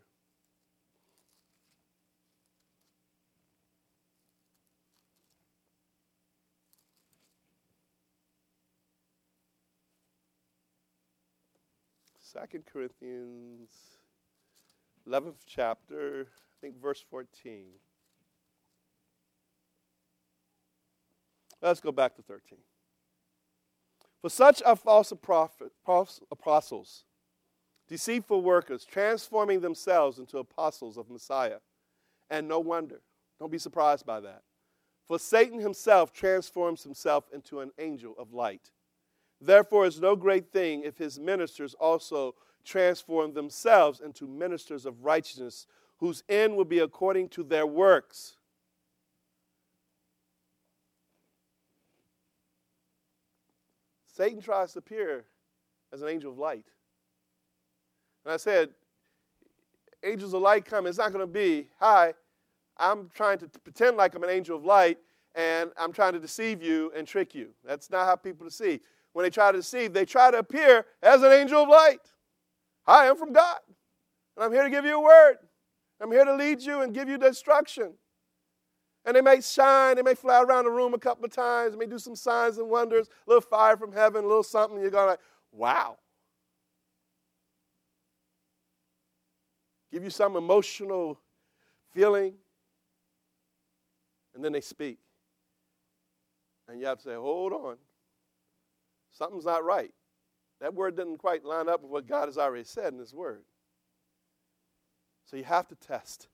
Second Corinthians, 11th chapter, I think verse 14. Let's go back to 13. For such are false apostles, deceitful workers, transforming themselves into apostles of Messiah. And no wonder. Don't be surprised by that. For Satan himself transforms himself into an angel of light. Therefore, it's no great thing if his ministers also transform themselves into ministers of righteousness, whose end will be according to their works. Satan tries to appear as an angel of light. And I said, angels of light come, it's not going to be, hi, I'm trying to pretend like I'm an angel of light, and I'm trying to deceive you and trick you. That's not how people deceive. When they try to deceive, they try to appear as an angel of light. Hi, I'm from God, and I'm here to give you a word. I'm here to lead you and give you the instruction. And they may shine, they may fly around the room a couple of times, they may do some signs and wonders, a little fire from heaven, a little something, you're going like, wow. Give you some emotional feeling, and then they speak. And you have to say, hold on. Something's not right. That word didn't quite line up with what God has already said in his word. So you have to test.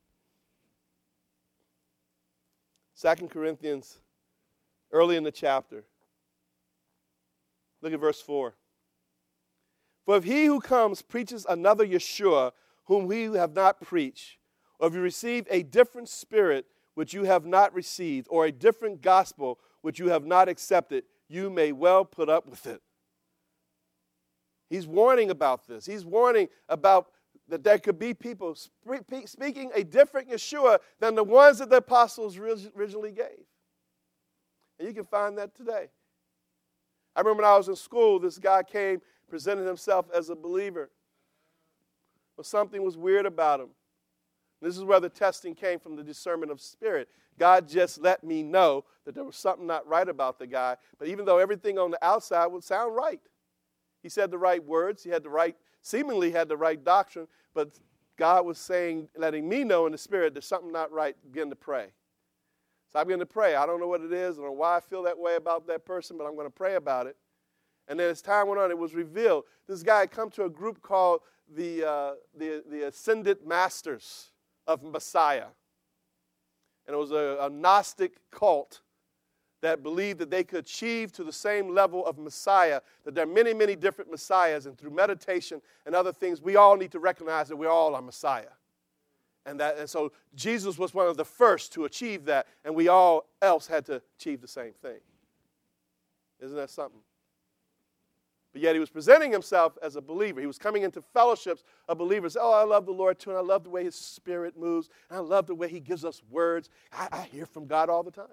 2 Corinthians, early in the chapter. Look at verse 4. For if he who comes preaches another Yeshua, whom we have not preached, or if you receive a different spirit which you have not received, or a different gospel which you have not accepted, you may well put up with it. He's warning about this. He's warning about that there could be people speaking a different Yeshua than the ones that the apostles originally gave. And you can find that today. I remember when I was in school, this guy came, presented himself as a believer. But something was weird about him. This is where the testing came from, the discernment of spirit. God just let me know that there was something not right about the guy. But even though everything on the outside would sound right. He said the right words. He had seemingly had the right doctrine. But God was saying, letting me know in the spirit, there's something not right. Begin to pray. So I began to pray. I don't know what it is. I don't know why I feel that way about that person, but I'm going to pray about it. And then as time went on, it was revealed. This guy had come to a group called the Ascended Masters of Messiah. And it was a Gnostic cult that believed that they could achieve to the same level of Messiah, that there are many, many different Messiahs, and through meditation and other things, we all need to recognize that we all are Messiah. And so Jesus was one of the first to achieve that, and we all else had to achieve the same thing. Isn't that something? But yet he was presenting himself as a believer. He was coming into fellowships of believers. Oh, I love the Lord too, and I love the way his spirit moves, and I love the way he gives us words. I hear from God all the time.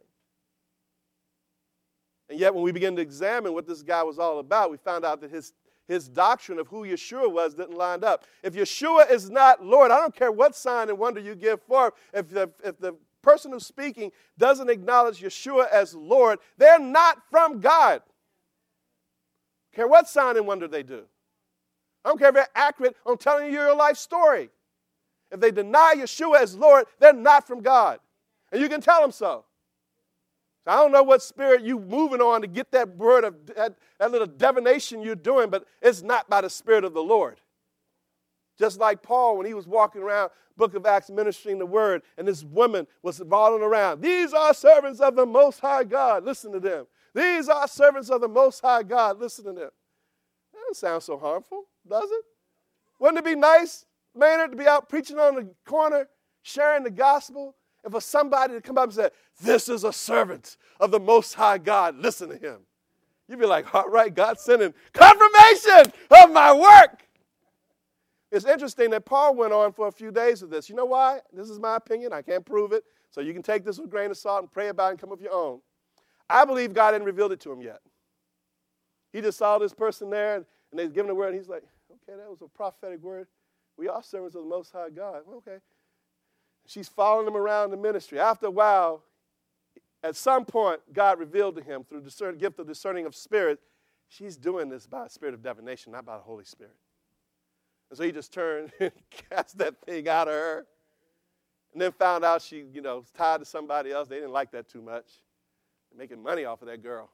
And yet when we begin to examine what this guy was all about, we found out that his doctrine of who Yeshua was didn't line up. If Yeshua is not Lord, I don't care what sign and wonder you give forth. If the person who's speaking doesn't acknowledge Yeshua as Lord, they're not from God. Care what sign and wonder they do. I don't care if they're accurate on telling you your life story. If they deny Yeshua as Lord, they're not from God. And you can tell them so. I don't know what spirit you moving on to get that word of that little divination you're doing, but it's not by the Spirit of the Lord. Just like Paul when he was walking around book of Acts ministering the word, and this woman was following around. These are servants of the Most High God. Listen to them. These are servants of the Most High God. Listen to them. That doesn't sound so harmful, does it? Wouldn't it be nice, Maynard, to be out preaching on the corner, sharing the gospel, and for somebody to come up and say, this is a servant of the Most High God. Listen to him. You'd be like, all right, God's sending confirmation of my work. It's interesting that Paul went on for a few days with this. You know why? This is my opinion. I can't prove it. So you can take this with a grain of salt and pray about it and come up with your own. I believe God hadn't revealed it to him yet. He just saw this person there, and they've given a word, and he's like, okay, that was a prophetic word. We are servants of the Most High God. Okay. She's following him around the ministry. After a while, at some point, God revealed to him through the gift of discerning of spirit, she's doing this by a spirit of divination, not by the Holy Spirit. And so he just turned and cast that thing out of her. And then found out she, was tied to somebody else. They didn't like that too much. They're making money off of that girl.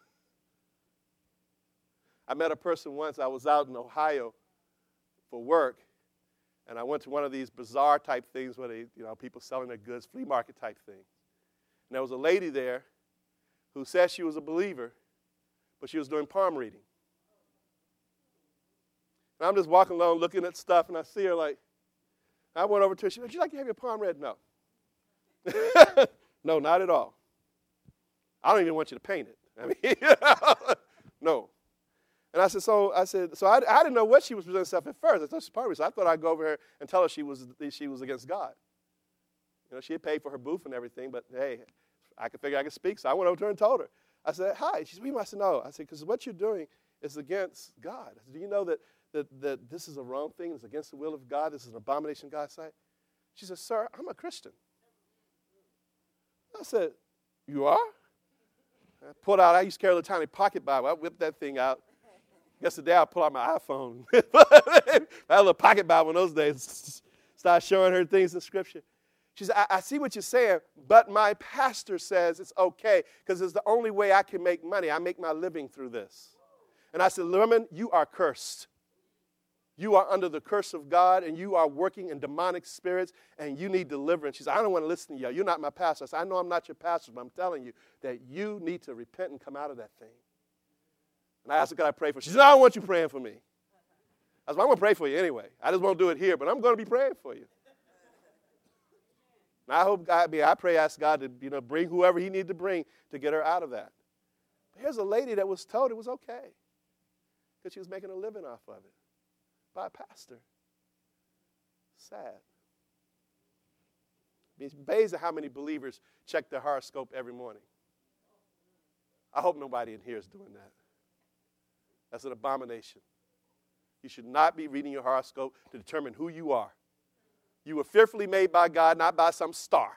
I met a person once. I was out in Ohio for work. And I went to one of these bazaar type things where they, people selling their goods, flea market type thing. And there was a lady there who said she was a believer, but she was doing palm reading. And I'm just walking along looking at stuff, and I see her like, I went over to her. She said, would you like to have your palm read? No. No, not at all. I don't even want you to paint it. I mean, no. And I said, so I didn't know what she was presenting herself at first. I thought she was palm reading. So I thought I'd go over here and tell her she was against God. She had paid for her booth and everything, but hey, I could figure I could speak, so I went over to her and told her. I said, hi. She said, I said, no. I said, because what you're doing is against God. I said, do you know that this is a wrong thing? It's against the will of God. This is an abomination in God's sight. She said, sir, I'm a Christian. I said, you are? I pulled out, I used to carry a little tiny pocket Bible. I whipped that thing out. Yesterday, I pulled out my iPhone. I had a little pocket Bible in those days. Started showing her things in Scripture. She said, I see what you're saying, but my pastor says it's okay because it's the only way I can make money. I make my living through this. And I said, woman, you are cursed. You are under the curse of God, and you are working in demonic spirits, and you need deliverance. She said, I don't want to listen to you. You're not my pastor. I said, I know I'm not your pastor, but I'm telling you that you need to repent and come out of that thing. And I asked her, could I pray for her? She said, no, I don't want you praying for me. I said, well, I'm going to pray for you anyway. I just won't do it here, but I'm going to be praying for you. And I hope God, I ask God to bring whoever he needed to bring to get her out of that. But here's a lady that was told it was okay because she was making a living off of it by a pastor. Sad. It's amazing how many believers check their horoscope every morning. I hope nobody in here is doing that. That's an abomination. You should not be reading your horoscope to determine who you are. You were fearfully made by God, not by some star.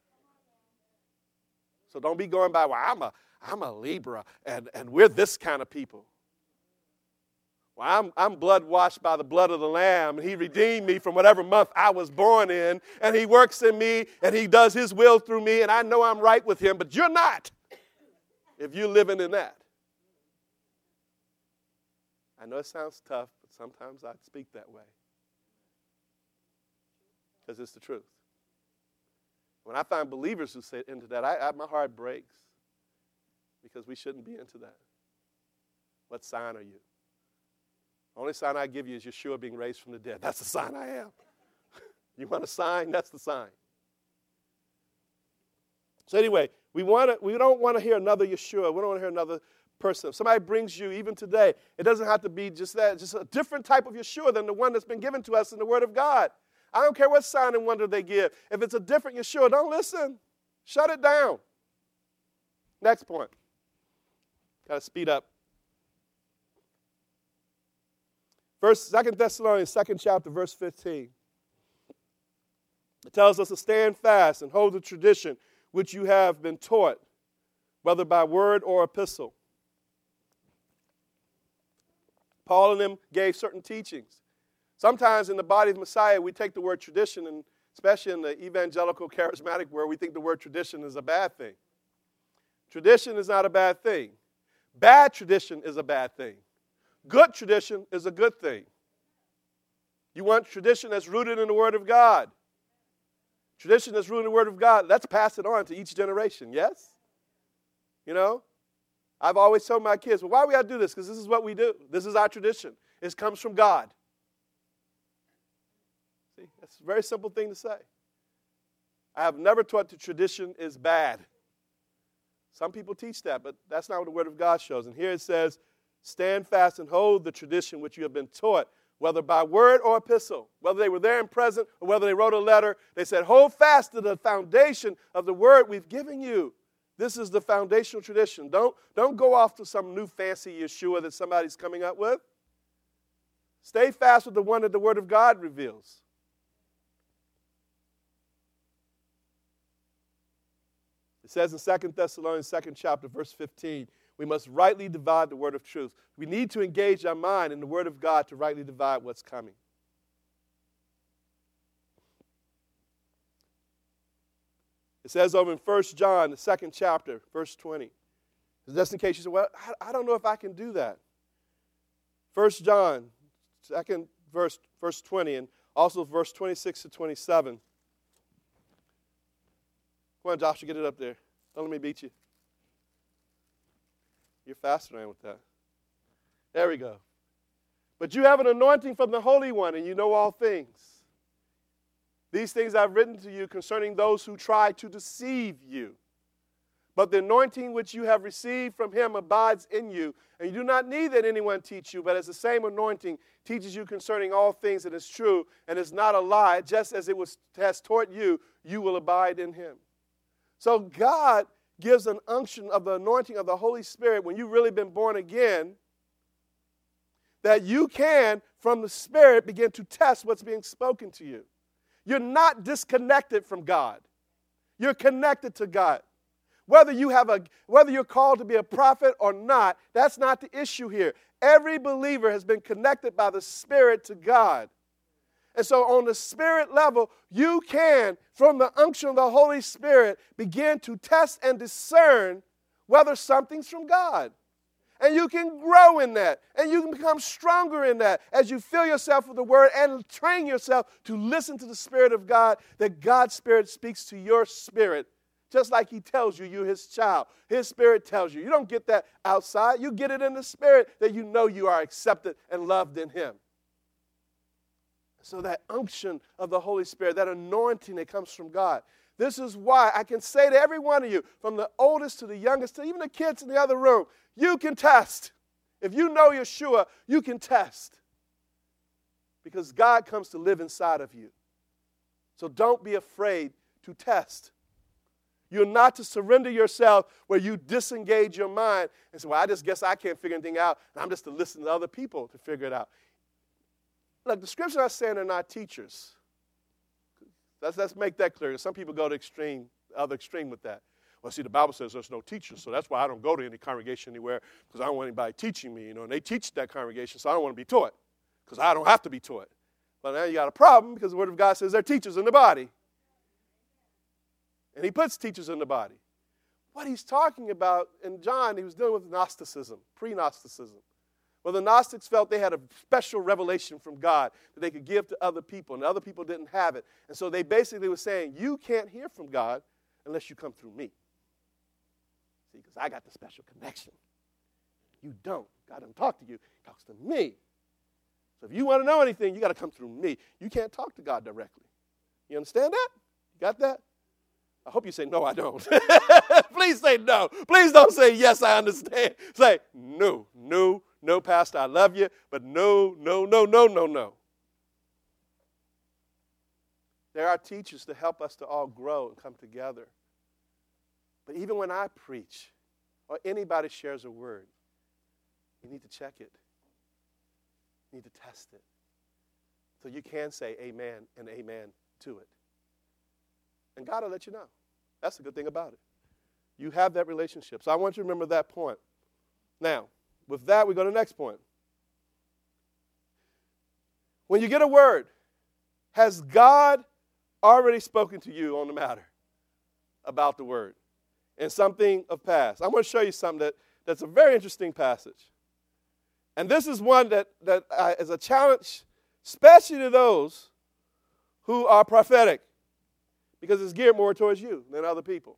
So don't be going by, well, I'm a Libra, and we're this kind of people. Well, I'm blood washed by the blood of the Lamb, and he redeemed me from whatever month I was born in, and he works in me, and he does his will through me, and I know I'm right with him, but you're not if you're living in that. I know it sounds tough, but sometimes I speak that way. Because it's the truth. When I find believers who say into that, my heart breaks because we shouldn't be into that. What sign are you? The only sign I give you is Yeshua being raised from the dead. That's the sign I am. You want a sign? That's the sign. So anyway, we don't want to hear another Yeshua. We don't want to hear another person. If somebody brings you, even today, it doesn't have to be just that, just a different type of Yeshua than the one that's been given to us in the Word of God. I don't care what sign and wonder they give. If it's a different Yeshua, don't listen. Shut it down. Next point. Got to speed up. 2 Thessalonians, 2nd chapter, verse 15. It tells us to stand fast and hold the tradition which you have been taught, whether by word or epistle. Paul and them gave certain teachings. Sometimes in the body of Messiah, we take the word tradition, and especially in the evangelical charismatic world, we think the word tradition is a bad thing. Tradition is not a bad thing. Bad tradition is a bad thing. Good tradition is a good thing. You want tradition that's rooted in the Word of God. Tradition that's rooted in the Word of God, let's pass it on to each generation, yes? I've always told my kids, well, why do we have to do this? Because this is what we do. This is our tradition. It comes from God. See, that's a very simple thing to say. I have never taught that tradition is bad. Some people teach that, but that's not what the Word of God shows. And here it says, stand fast and hold the tradition which you have been taught, whether by word or epistle, whether they were there and present or whether they wrote a letter. They said, hold fast to the foundation of the word we've given you. This is the foundational tradition. Don't go off to some new fancy Yeshua that somebody's coming up with. Stay fast with the one that the Word of God reveals. It says in 2 Thessalonians, 2nd chapter, verse 15, we must rightly divide the word of truth. We need to engage our mind in the Word of God to rightly divide what's coming. It says over in 1 John, the 2nd chapter, verse 20. Just in case you say, well, I don't know if I can do that. 1 John, 2nd verse 20, and also verse 26 to 27. Come on, Joshua, get it up there. Don't let me beat you. You're faster than I am with that. There we go. But you have an anointing from the Holy One, and you know all things. These things I've written to you concerning those who try to deceive you. But the anointing which you have received from him abides in you, and you do not need that anyone teach you, but as the same anointing teaches you concerning all things that is true and is not a lie, just as it has taught you, you will abide in him. So God gives an unction of the anointing of the Holy Spirit when you've really been born again, that you can, from the Spirit, begin to test what's being spoken to you. You're not disconnected from God. You're connected to God. Whether you're called to be a prophet or not, that's not the issue here. Every believer has been connected by the Spirit to God. And so on the Spirit level, you can, from the unction of the Holy Spirit, begin to test and discern whether something's from God. And you can grow in that. And you can become stronger in that as you fill yourself with the Word and train yourself to listen to the Spirit of God, that God's Spirit speaks to your spirit. Just like he tells you you're his child. His Spirit tells you. You don't get that outside. You get it in the Spirit that you know you are accepted and loved in him. So that unction of the Holy Spirit, that anointing that comes from God. This is why I can say to every one of you, from the oldest to the youngest, to even the kids in the other room, you can test. If you know Yeshua, you can test. Because God comes to live inside of you. So don't be afraid to test. You're not to surrender yourself where you disengage your mind and say, well, I just guess I can't figure anything out, and I'm just to listen to other people to figure it out. Look, the scriptures are saying they're not teachers. Let's make that clear. Some people go to the other extreme with that. Well, see, the Bible says there's no teachers, so that's why I don't go to any congregation anywhere, because I don't want anybody teaching me, and they teach that congregation, so I don't want to be taught, because I don't have to be taught. But now you got a problem, because the Word of God says there are teachers in the body. And he puts teachers in the body. What he's talking about in John, he was dealing with Gnosticism, pre-Gnosticism. Well, the Gnostics felt they had a special revelation from God that they could give to other people, and other people didn't have it. And so they basically were saying, you can't hear from God unless you come through me. See, because I got the special connection. You don't. God doesn't talk to you. He talks to me. So if you want to know anything, you got to come through me. You can't talk to God directly. You understand that? You got that? I hope you say, no, I don't. Please say no. Please don't say, yes, I understand. Say, no, Pastor, I love you, but no. There are teachers to help us to all grow and come together. But even when I preach or anybody shares a word, you need to check it. You need to test it. So you can say amen and amen to it. And God will let you know. That's the good thing about it. You have that relationship. So I want you to remember that point. Now, with that, we go to the next point. When you get a word, has God already spoken to you on the matter about the word and something of past? I'm going to show you something that's a very interesting passage. And this is one that is a challenge, especially to those who are prophetic, because it's geared more towards you than other people.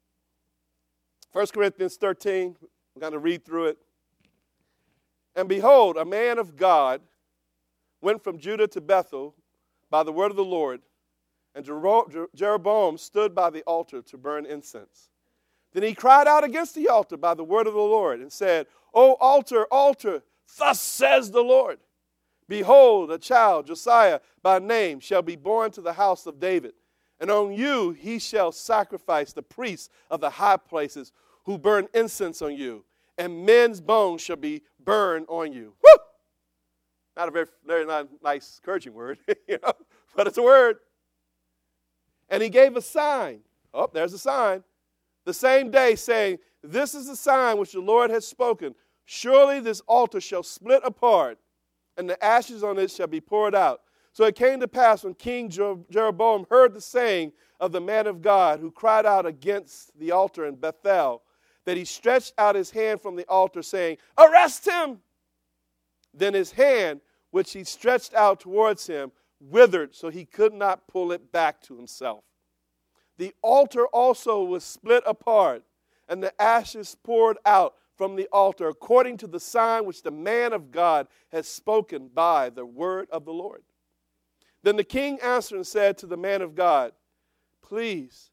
1 Corinthians 13, we're going to read through it. And behold, a man of God went from Judah to Bethel by the word of the Lord, and Jeroboam stood by the altar to burn incense. Then he cried out against the altar by the word of the Lord and said, O altar, altar, thus says the Lord, behold, a child, Josiah by name, shall be born to the house of David. And on you he shall sacrifice the priests of the high places who burn incense on you, and men's bones shall be burned on you. Woo! Not a very nice, encouraging word, but it's a word. And he gave a sign. Oh, there's a sign. The same day, saying, this is the sign which the Lord has spoken. Surely this altar shall split apart, and the ashes on it shall be poured out. So it came to pass when King Jeroboam heard the saying of the man of God who cried out against the altar in Bethel, that he stretched out his hand from the altar, saying, arrest him! Then his hand, which he stretched out towards him, withered, so he could not pull it back to himself. The altar also was split apart, and the ashes poured out from the altar, according to the sign which the man of God had spoken by the word of the Lord. Then the king answered and said to the man of God, please,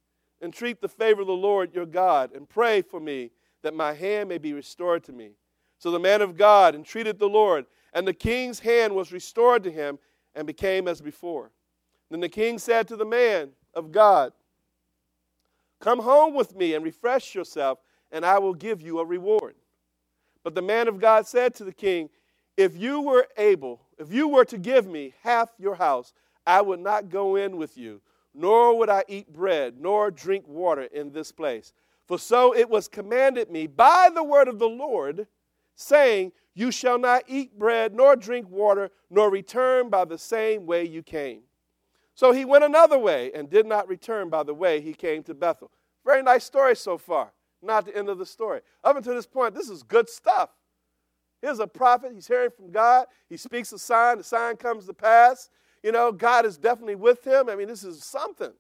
entreat the favor of the Lord your God, and pray for me, that my hand may be restored to me. So the man of God entreated the Lord, and the king's hand was restored to him, and became as before. Then the king said to the man of God, come home with me and refresh yourself, and I will give you a reward. But the man of God said to the king, if you were to give me half your house, I would not go in with you, nor would I eat bread, nor drink water in this place. For so it was commanded me by the word of the Lord, saying, you shall not eat bread, nor drink water, nor return by the same way you came. So he went another way and did not return by the way he came to Bethel. Very nice story so far. Not the end of the story. Up until this point, this is good stuff. Here's a prophet. He's hearing from God. He speaks a sign. The sign comes to pass. God is definitely with him. I mean, this is something.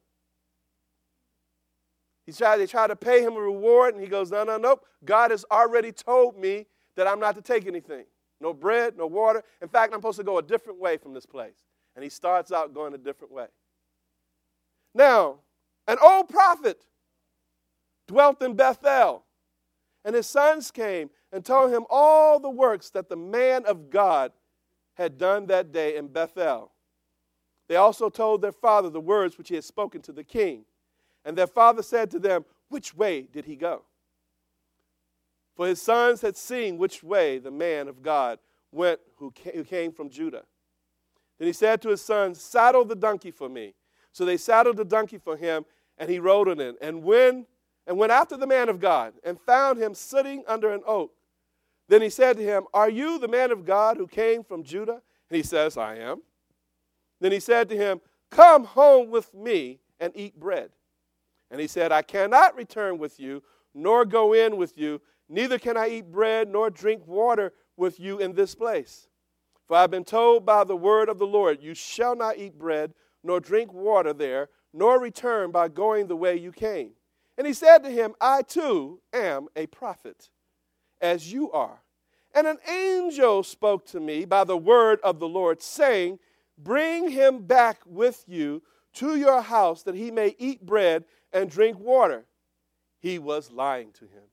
They try to pay him a reward, and he goes, no. God has already told me that I'm not to take anything. No bread, no water. In fact, I'm supposed to go a different way from this place. And he starts out going a different way. Now, an old prophet dwelt in Bethel, and his sons came and told him all the works that the man of God had done that day in Bethel. They also told their father the words which he had spoken to the king. And their father said to them, which way did he go? For his sons had seen which way the man of God went who came from Judah. Then he said to his sons, saddle the donkey for me. So they saddled the donkey for him, and he rode on it, and went after the man of God, and found him sitting under an oak. Then he said to him, are you the man of God who came from Judah? And he says, I am. Then he said to him, come home with me and eat bread. And he said, I cannot return with you, nor go in with you, neither can I eat bread nor drink water with you in this place. For I have been told by the word of the Lord, you shall not eat bread nor drink water there, nor return by going the way you came. And he said to him, I too am a prophet, as you are. And an angel spoke to me by the word of the Lord, saying, bring him back with you to your house, that he may eat bread and drink water. He was lying to him.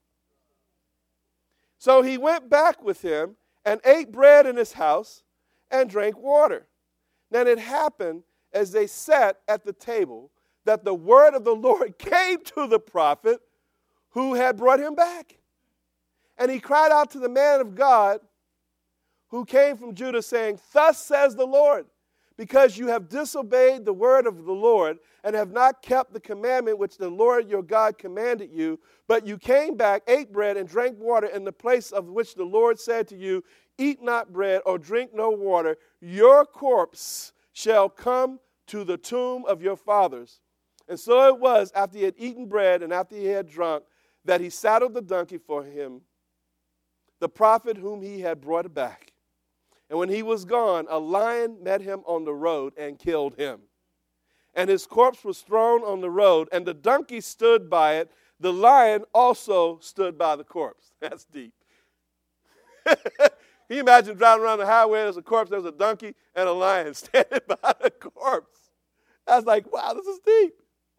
So he went back with him and ate bread in his house and drank water. Then it happened as they sat at the table that the word of the Lord came to the prophet who had brought him back. And he cried out to the man of God who came from Judah, saying, thus says the Lord, because you have disobeyed the word of the Lord and have not kept the commandment which the Lord your God commanded you, but you came back, ate bread, and drank water in the place of which the Lord said to you, eat not bread or drink no water, your corpse shall come to the tomb of your fathers. And so it was, after he had eaten bread and after he had drunk, that he saddled the donkey for him, the prophet whom he had brought back. And when he was gone, a lion met him on the road and killed him. And his corpse was thrown on the road, and the donkey stood by it. The lion also stood by the corpse. That's deep. Can you imagine driving around the highway, there's a corpse, there's a donkey, and a lion standing by the corpse? I was like, wow, this is deep.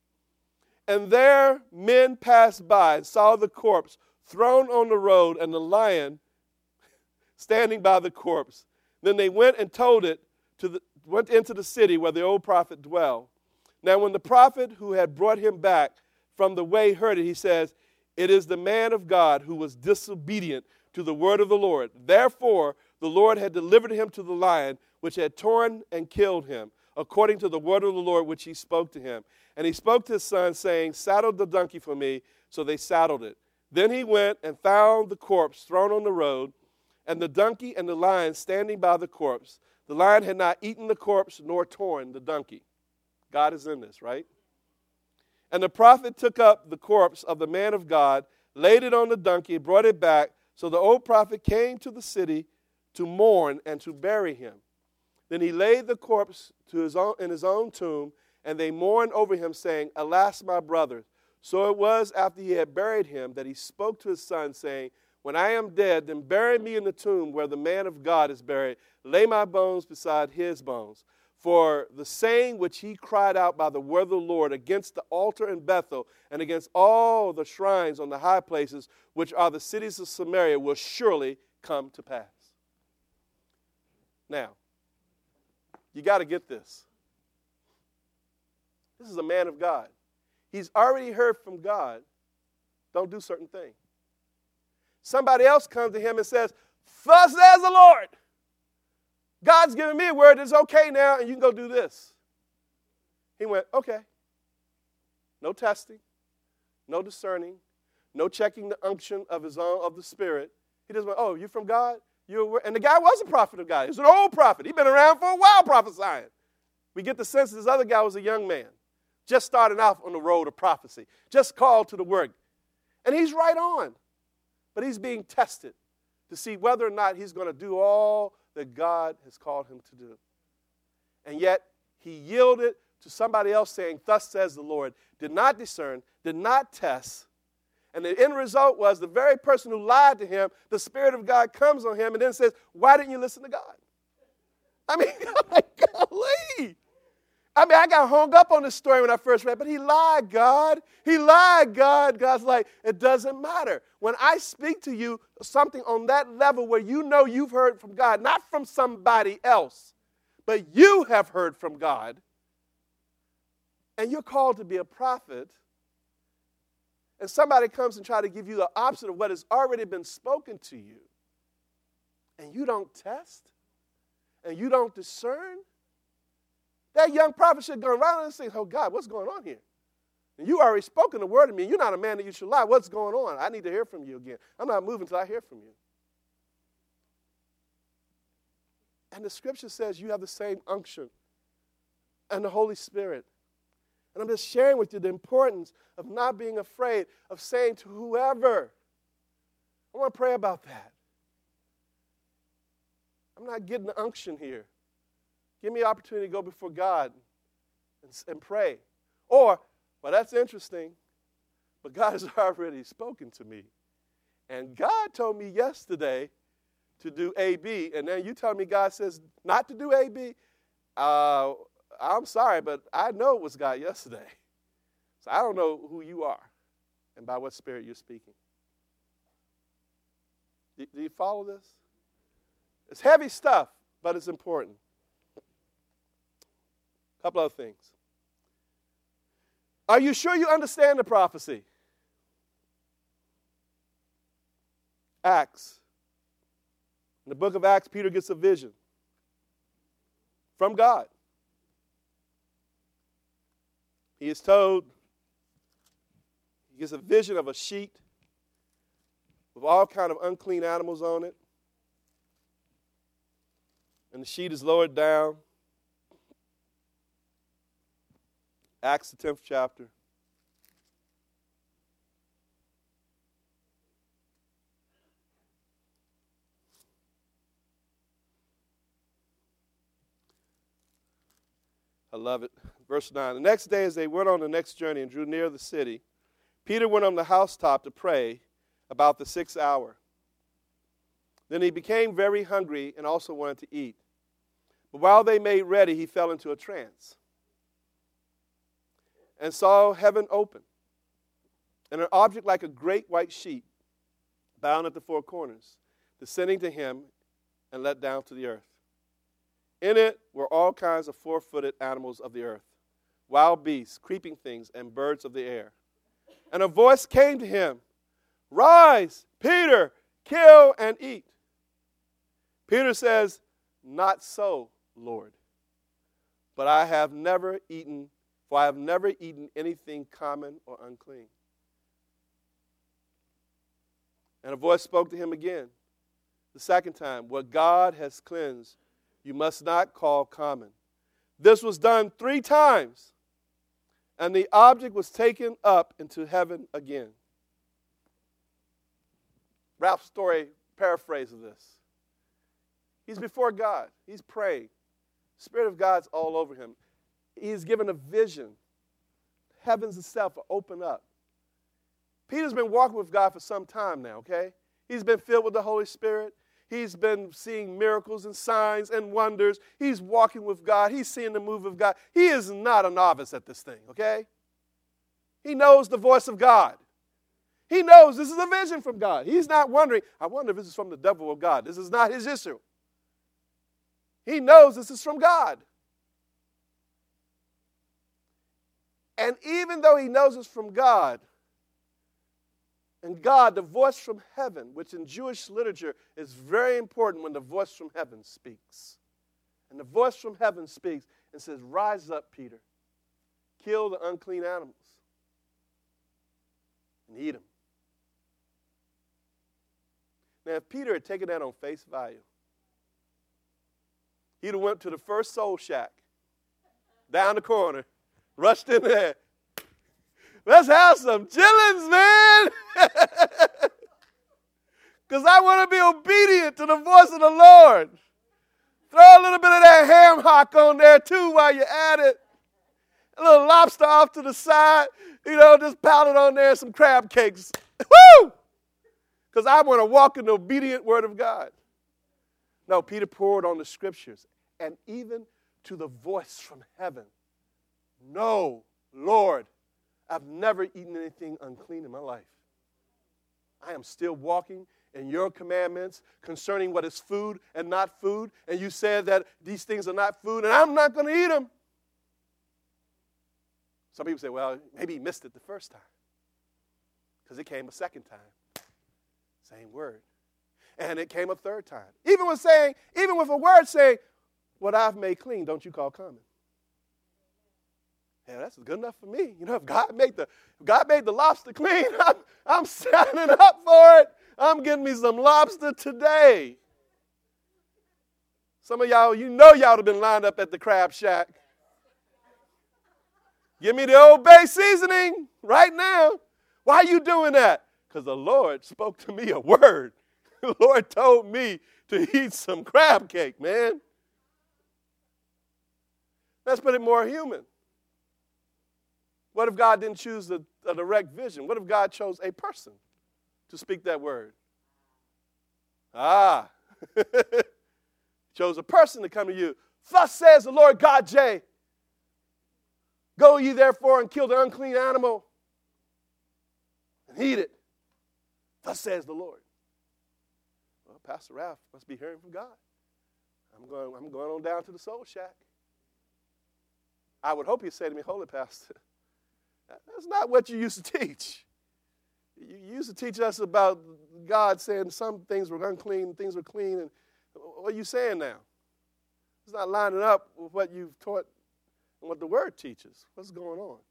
And there men passed by and saw the corpse thrown on the road and the lion standing by the corpse. Then they went and told it went into the city where the old prophet dwelled. Now when the prophet who had brought him back from the way heard it, he says, it is the man of God who was disobedient to the word of the Lord. Therefore the Lord had delivered him to the lion, which had torn and killed him, according to the word of the Lord which he spoke to him. And he spoke to his son, saying, saddle the donkey for me. So they saddled it. Then he went and found the corpse thrown on the road, and the donkey and the lion standing by the corpse. The lion had not eaten the corpse nor torn the donkey. God is in this, right? And the prophet took up the corpse of the man of God, laid it on the donkey, brought it back. So the old prophet came to the city to mourn and to bury him. Then he laid the corpse in his own tomb, and they mourned over him, saying, alas, my brother. So it was after he had buried him that he spoke to his son, saying, when I am dead, then bury me in the tomb where the man of God is buried. Lay my bones beside his bones. For the saying which he cried out by the word of the Lord against the altar in Bethel and against all the shrines on the high places, which are the cities of Samaria, will surely come to pass. Now, you got to get this. This is a man of God. He's already heard from God. Don't do certain things. Somebody else comes to him and says, thus says the Lord. God's giving me a word that's okay now, and you can go do this. He went, okay. No testing, no discerning, no checking the unction of the Spirit. He just went, oh, you from God? And the guy was a prophet of God. He was an old prophet. He'd been around for a while prophesying. We get the sense this other guy was a young man, just starting off on the road of prophecy, just called to the work. And he's right on. But he's being tested to see whether or not he's going to do all that God has called him to do. And yet, he yielded to somebody else saying, thus says the Lord, did not discern, did not test. And the end result was the very person who lied to him, the Spirit of God comes on him and then says, why didn't you listen to God? I mean, golly. I got hung up on this story when I first read it, but he lied, God. He lied, God. God's like, it doesn't matter. When I speak to you something on that level where you know you've heard from God, not from somebody else, but you have heard from God, and you're called to be a prophet, and somebody comes and tries to give you the opposite of what has already been spoken to you, and you don't test, and you don't discern, that young prophet should go around and say, oh, God, what's going on here? And you already spoken the word to me. You're not a man that you should lie. What's going on? I need to hear from you again. I'm not moving until I hear from you. And the scripture says you have the same unction and the Holy Spirit. And I'm just sharing with you the importance of not being afraid of saying to whoever. I want to pray about that. I'm not getting the unction here. Give me an opportunity to go before God and pray. Or, well, that's interesting, but God has already spoken to me. And God told me yesterday to do A, B, and then you tell me God says not to do A, B. I'm sorry, but I know it was God yesterday. So I don't know who you are and by what spirit you're speaking. Do you follow this? It's heavy stuff, but it's important. A couple other things. Are you sure you understand the prophecy? Acts. In the book of Acts, Peter gets a vision from God. He is told, he gets a vision of a sheet with all kind of unclean animals on it. And the sheet is lowered down. Acts, the 10th chapter. I love it. Verse 9. The next day as they went on the next journey and drew near the city, Peter went on the housetop to pray about the 6th hour. Then he became very hungry and also wanted to eat. But while they made ready, he fell into a trance and saw heaven open, and an object like a great white sheet, bound at the four corners, descending to him and let down to the earth. In it were all kinds of four-footed animals of the earth, wild beasts, creeping things, and birds of the air. And a voice came to him, "Rise, Peter, kill and eat." Peter says, "Not so, Lord, but I have never eaten anything common or unclean." And a voice spoke to him again, the second time, "What God has cleansed, you must not call common." This was done 3 times, and the object was taken up into heaven again. Ralph Story paraphrase of this. He's before God. He's praying. The Spirit of God's all over him. He's given a vision. Heavens itself are open up. Peter's been walking with God for some time now, okay? He's been filled with the Holy Spirit. He's been seeing miracles and signs and wonders. He's walking with God. He's seeing the move of God. He is not a novice at this thing, okay? He knows the voice of God. He knows this is a vision from God. He's not wondering, I wonder if this is from the devil or God. This is not his issue. He knows this is from God. And even though he knows it's from God, and God, the voice from heaven, which in Jewish literature is very important when the voice from heaven speaks. And the voice from heaven speaks and says, rise up, Peter. Kill the unclean animals and eat them. Now, if Peter had taken that on face value, he'd have went to the first soul shack, down the corner, rushed in there. Let's have some chillings, man. Because I want to be obedient to the voice of the Lord. Throw a little bit of that ham hock on there, too, while you're at it. A little lobster off to the side. Just pound it on there, some crab cakes. Woo! Because I want to walk in the obedient word of God. No, Peter poured on the scriptures. And even to the voice from heaven. No, Lord, I've never eaten anything unclean in my life. I am still walking in your commandments concerning what is food and not food. And you said that these things are not food, and I'm not going to eat them. Some people say, well, maybe he missed it the first time. Because it came a second time. Same word. And it came a third time. Even with a word saying, what I've made clean, don't you call common. Yeah, that's good enough for me. If God made the lobster clean, I'm signing up for it. I'm getting me some lobster today. Some of y'all, y'all would have been lined up at the crab shack. Give me the Old Bay seasoning right now. Why are you doing that? Because the Lord spoke to me a word. The Lord told me to eat some crab cake, man. Let's put it more human. What if God didn't choose a direct vision? What if God chose a person to speak that word? Chose a person to come to you. Thus says the Lord God, J. Go ye therefore and kill the unclean animal and eat it. Thus says the Lord. Well, Pastor Ralph must be hearing from God. I'm going on down to the soul shack. I would hope he'd say to me, hold it, Pastor. That's not what you used to teach. You used to teach us about God saying some things were unclean, things were clean. And what are you saying now? It's not lining up with what you've taught and what the Word teaches. What's going on?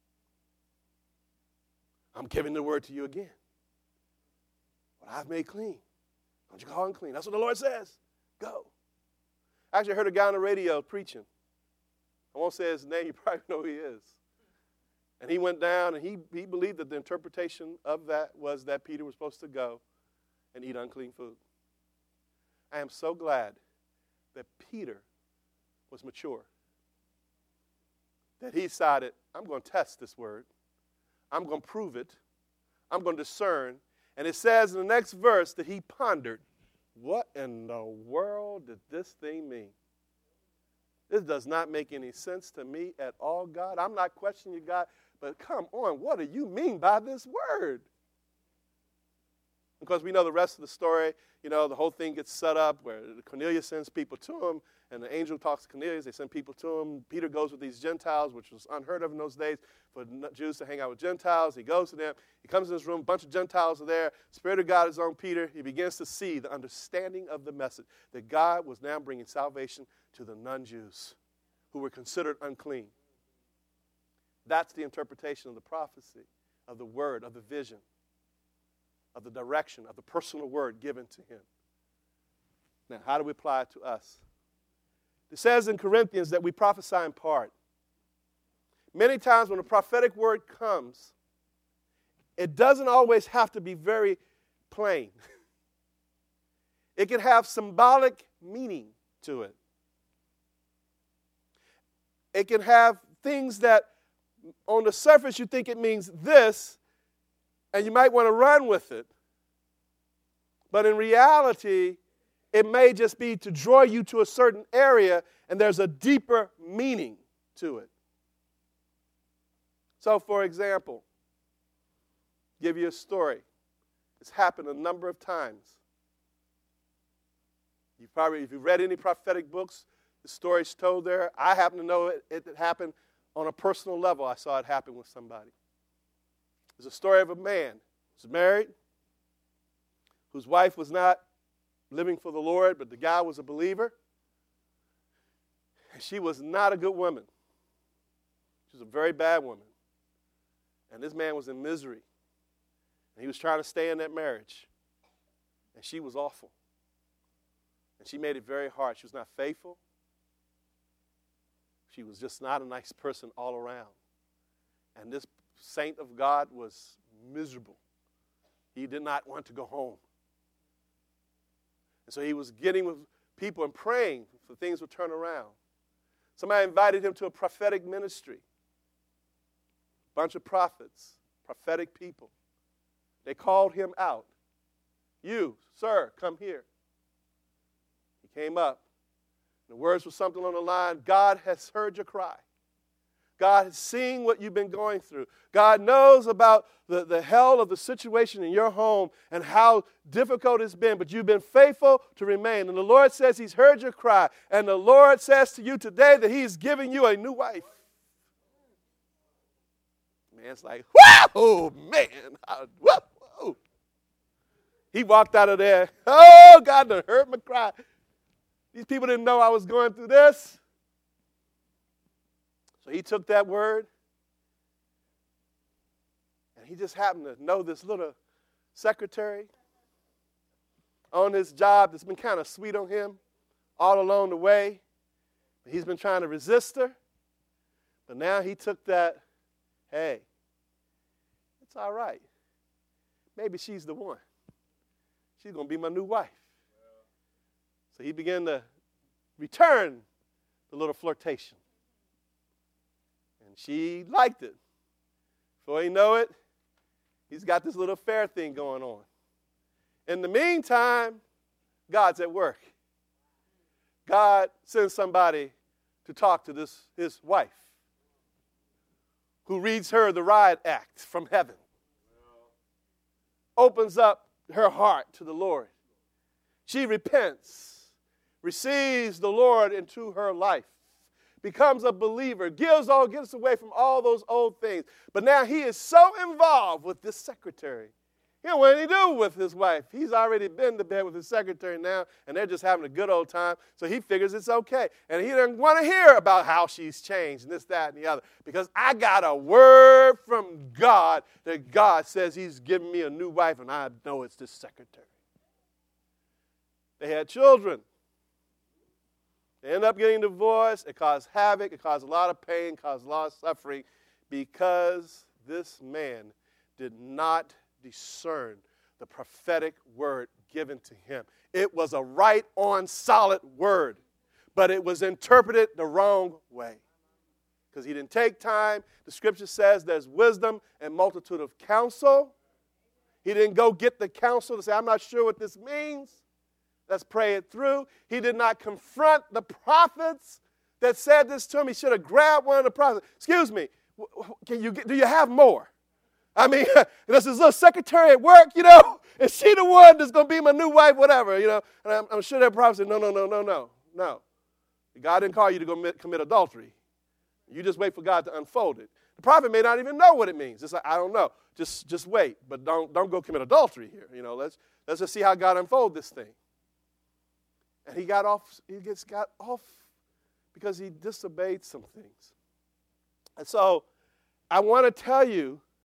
I'm giving the Word to you again. What I've made clean, don't you call unclean. That's what the Lord says. Go. Actually, I heard a guy on the radio preaching. I won't say his name. You probably know who he is. And he went down, and he believed that the interpretation of that was that Peter was supposed to go and eat unclean food. I am so glad that Peter was mature, that he decided, I'm going to test this word. I'm going to prove it. I'm going to discern. And it says in the next verse that he pondered, what in the world did this thing mean? This does not make any sense to me at all, God. I'm not questioning you, God, but come on, what do you mean by this word? Because we know the rest of the story, the whole thing gets set up where Cornelius sends people to him, and the angel talks to Cornelius. They send people to him. Peter goes with these Gentiles, which was unheard of in those days for Jews to hang out with Gentiles. He goes to them. He comes in this room. A bunch of Gentiles are there. Spirit of God is on Peter. He begins to see the understanding of the message that God was now bringing salvation to the non-Jews who were considered unclean. That's the interpretation of the prophecy, of the word, of the vision, of the direction, of the personal word given to him. Now, how do we apply it to us? It says in Corinthians that we prophesy in part. Many times when a prophetic word comes, it doesn't always have to be very plain. It can have symbolic meaning to it. It can have things that on the surface you think it means this, and you might want to run with it. But in reality, It may just be to draw you to a certain area, and there's a deeper meaning to it. So, for example, give you a story. It's happened a number of times. If you've read any prophetic books, the story's told there. I happen to know it happened on a personal level. I saw it happen with somebody. It's a story of a man who was married, whose wife was not living for the Lord, but the guy was a believer. And she was not a good woman. She was a very bad woman. And this man was in misery. And he was trying to stay in that marriage. And she was awful. And she made it very hard. She was not faithful. She was just not a nice person all around. And this saint of God was miserable. He did not want to go home. And so he was getting with people and praying for things would turn around. Somebody invited him to a prophetic ministry. A bunch of prophets, prophetic people. They called him out. You, sir, come here. He came up. The words were something on the line, God has heard your cry. God has seen what you've been going through. God knows about the hell of the situation in your home and how difficult it's been, but you've been faithful to remain. And the Lord says he's heard your cry. And the Lord says to you today that he's giving you a new wife. Man's like, whoa, man. Whoa. He walked out of there. Oh, God done heard my cry. These people didn't know I was going through this. So he took that word, and he just happened to know this little secretary on his job that's been kind of sweet on him all along the way. He's been trying to resist her, but now he took that, hey, it's all right. Maybe she's the one. She's going to be my new wife. So he began to return the little flirtation. And she liked it. Before you know it, he's got this little affair thing going on. In the meantime, God's at work. God sends somebody to talk to his wife, who reads her the riot act from heaven. Opens up her heart to the Lord. She repents, receives the Lord into her life, becomes a believer, gets away from all those old things. But now he is so involved with this secretary. He don't want anything to do with his wife. He's already been to bed with his secretary now, and they're just having a good old time, so he figures it's okay. And he doesn't want to hear about how she's changed and this, that, and the other, because I got a word from God that God says he's giving me a new wife, and I know it's this secretary. They had children. They end up getting divorced. It caused havoc. It caused a lot of pain, caused a lot of suffering, because this man did not discern the prophetic word given to him. It was a right on solid word, but it was interpreted the wrong way because he didn't take time. The scripture says there's wisdom and multitude of counsel. He didn't go get the counsel to say, I'm not sure what this means. Let's pray it through. He did not confront the prophets that said this to him. He should have grabbed one of the prophets. Excuse me, do you have more? I mean, there's this little secretary at work, is she the one that's going to be my new wife, whatever, And I'm sure that prophet said, no. God didn't call you to go commit adultery. You just wait for God to unfold it. The prophet may not even know what it means. It's like, I don't know. Just wait, but don't go commit adultery here. Let's just see how God unfolds this thing. And he got off because he disobeyed some things. And so I want to tell you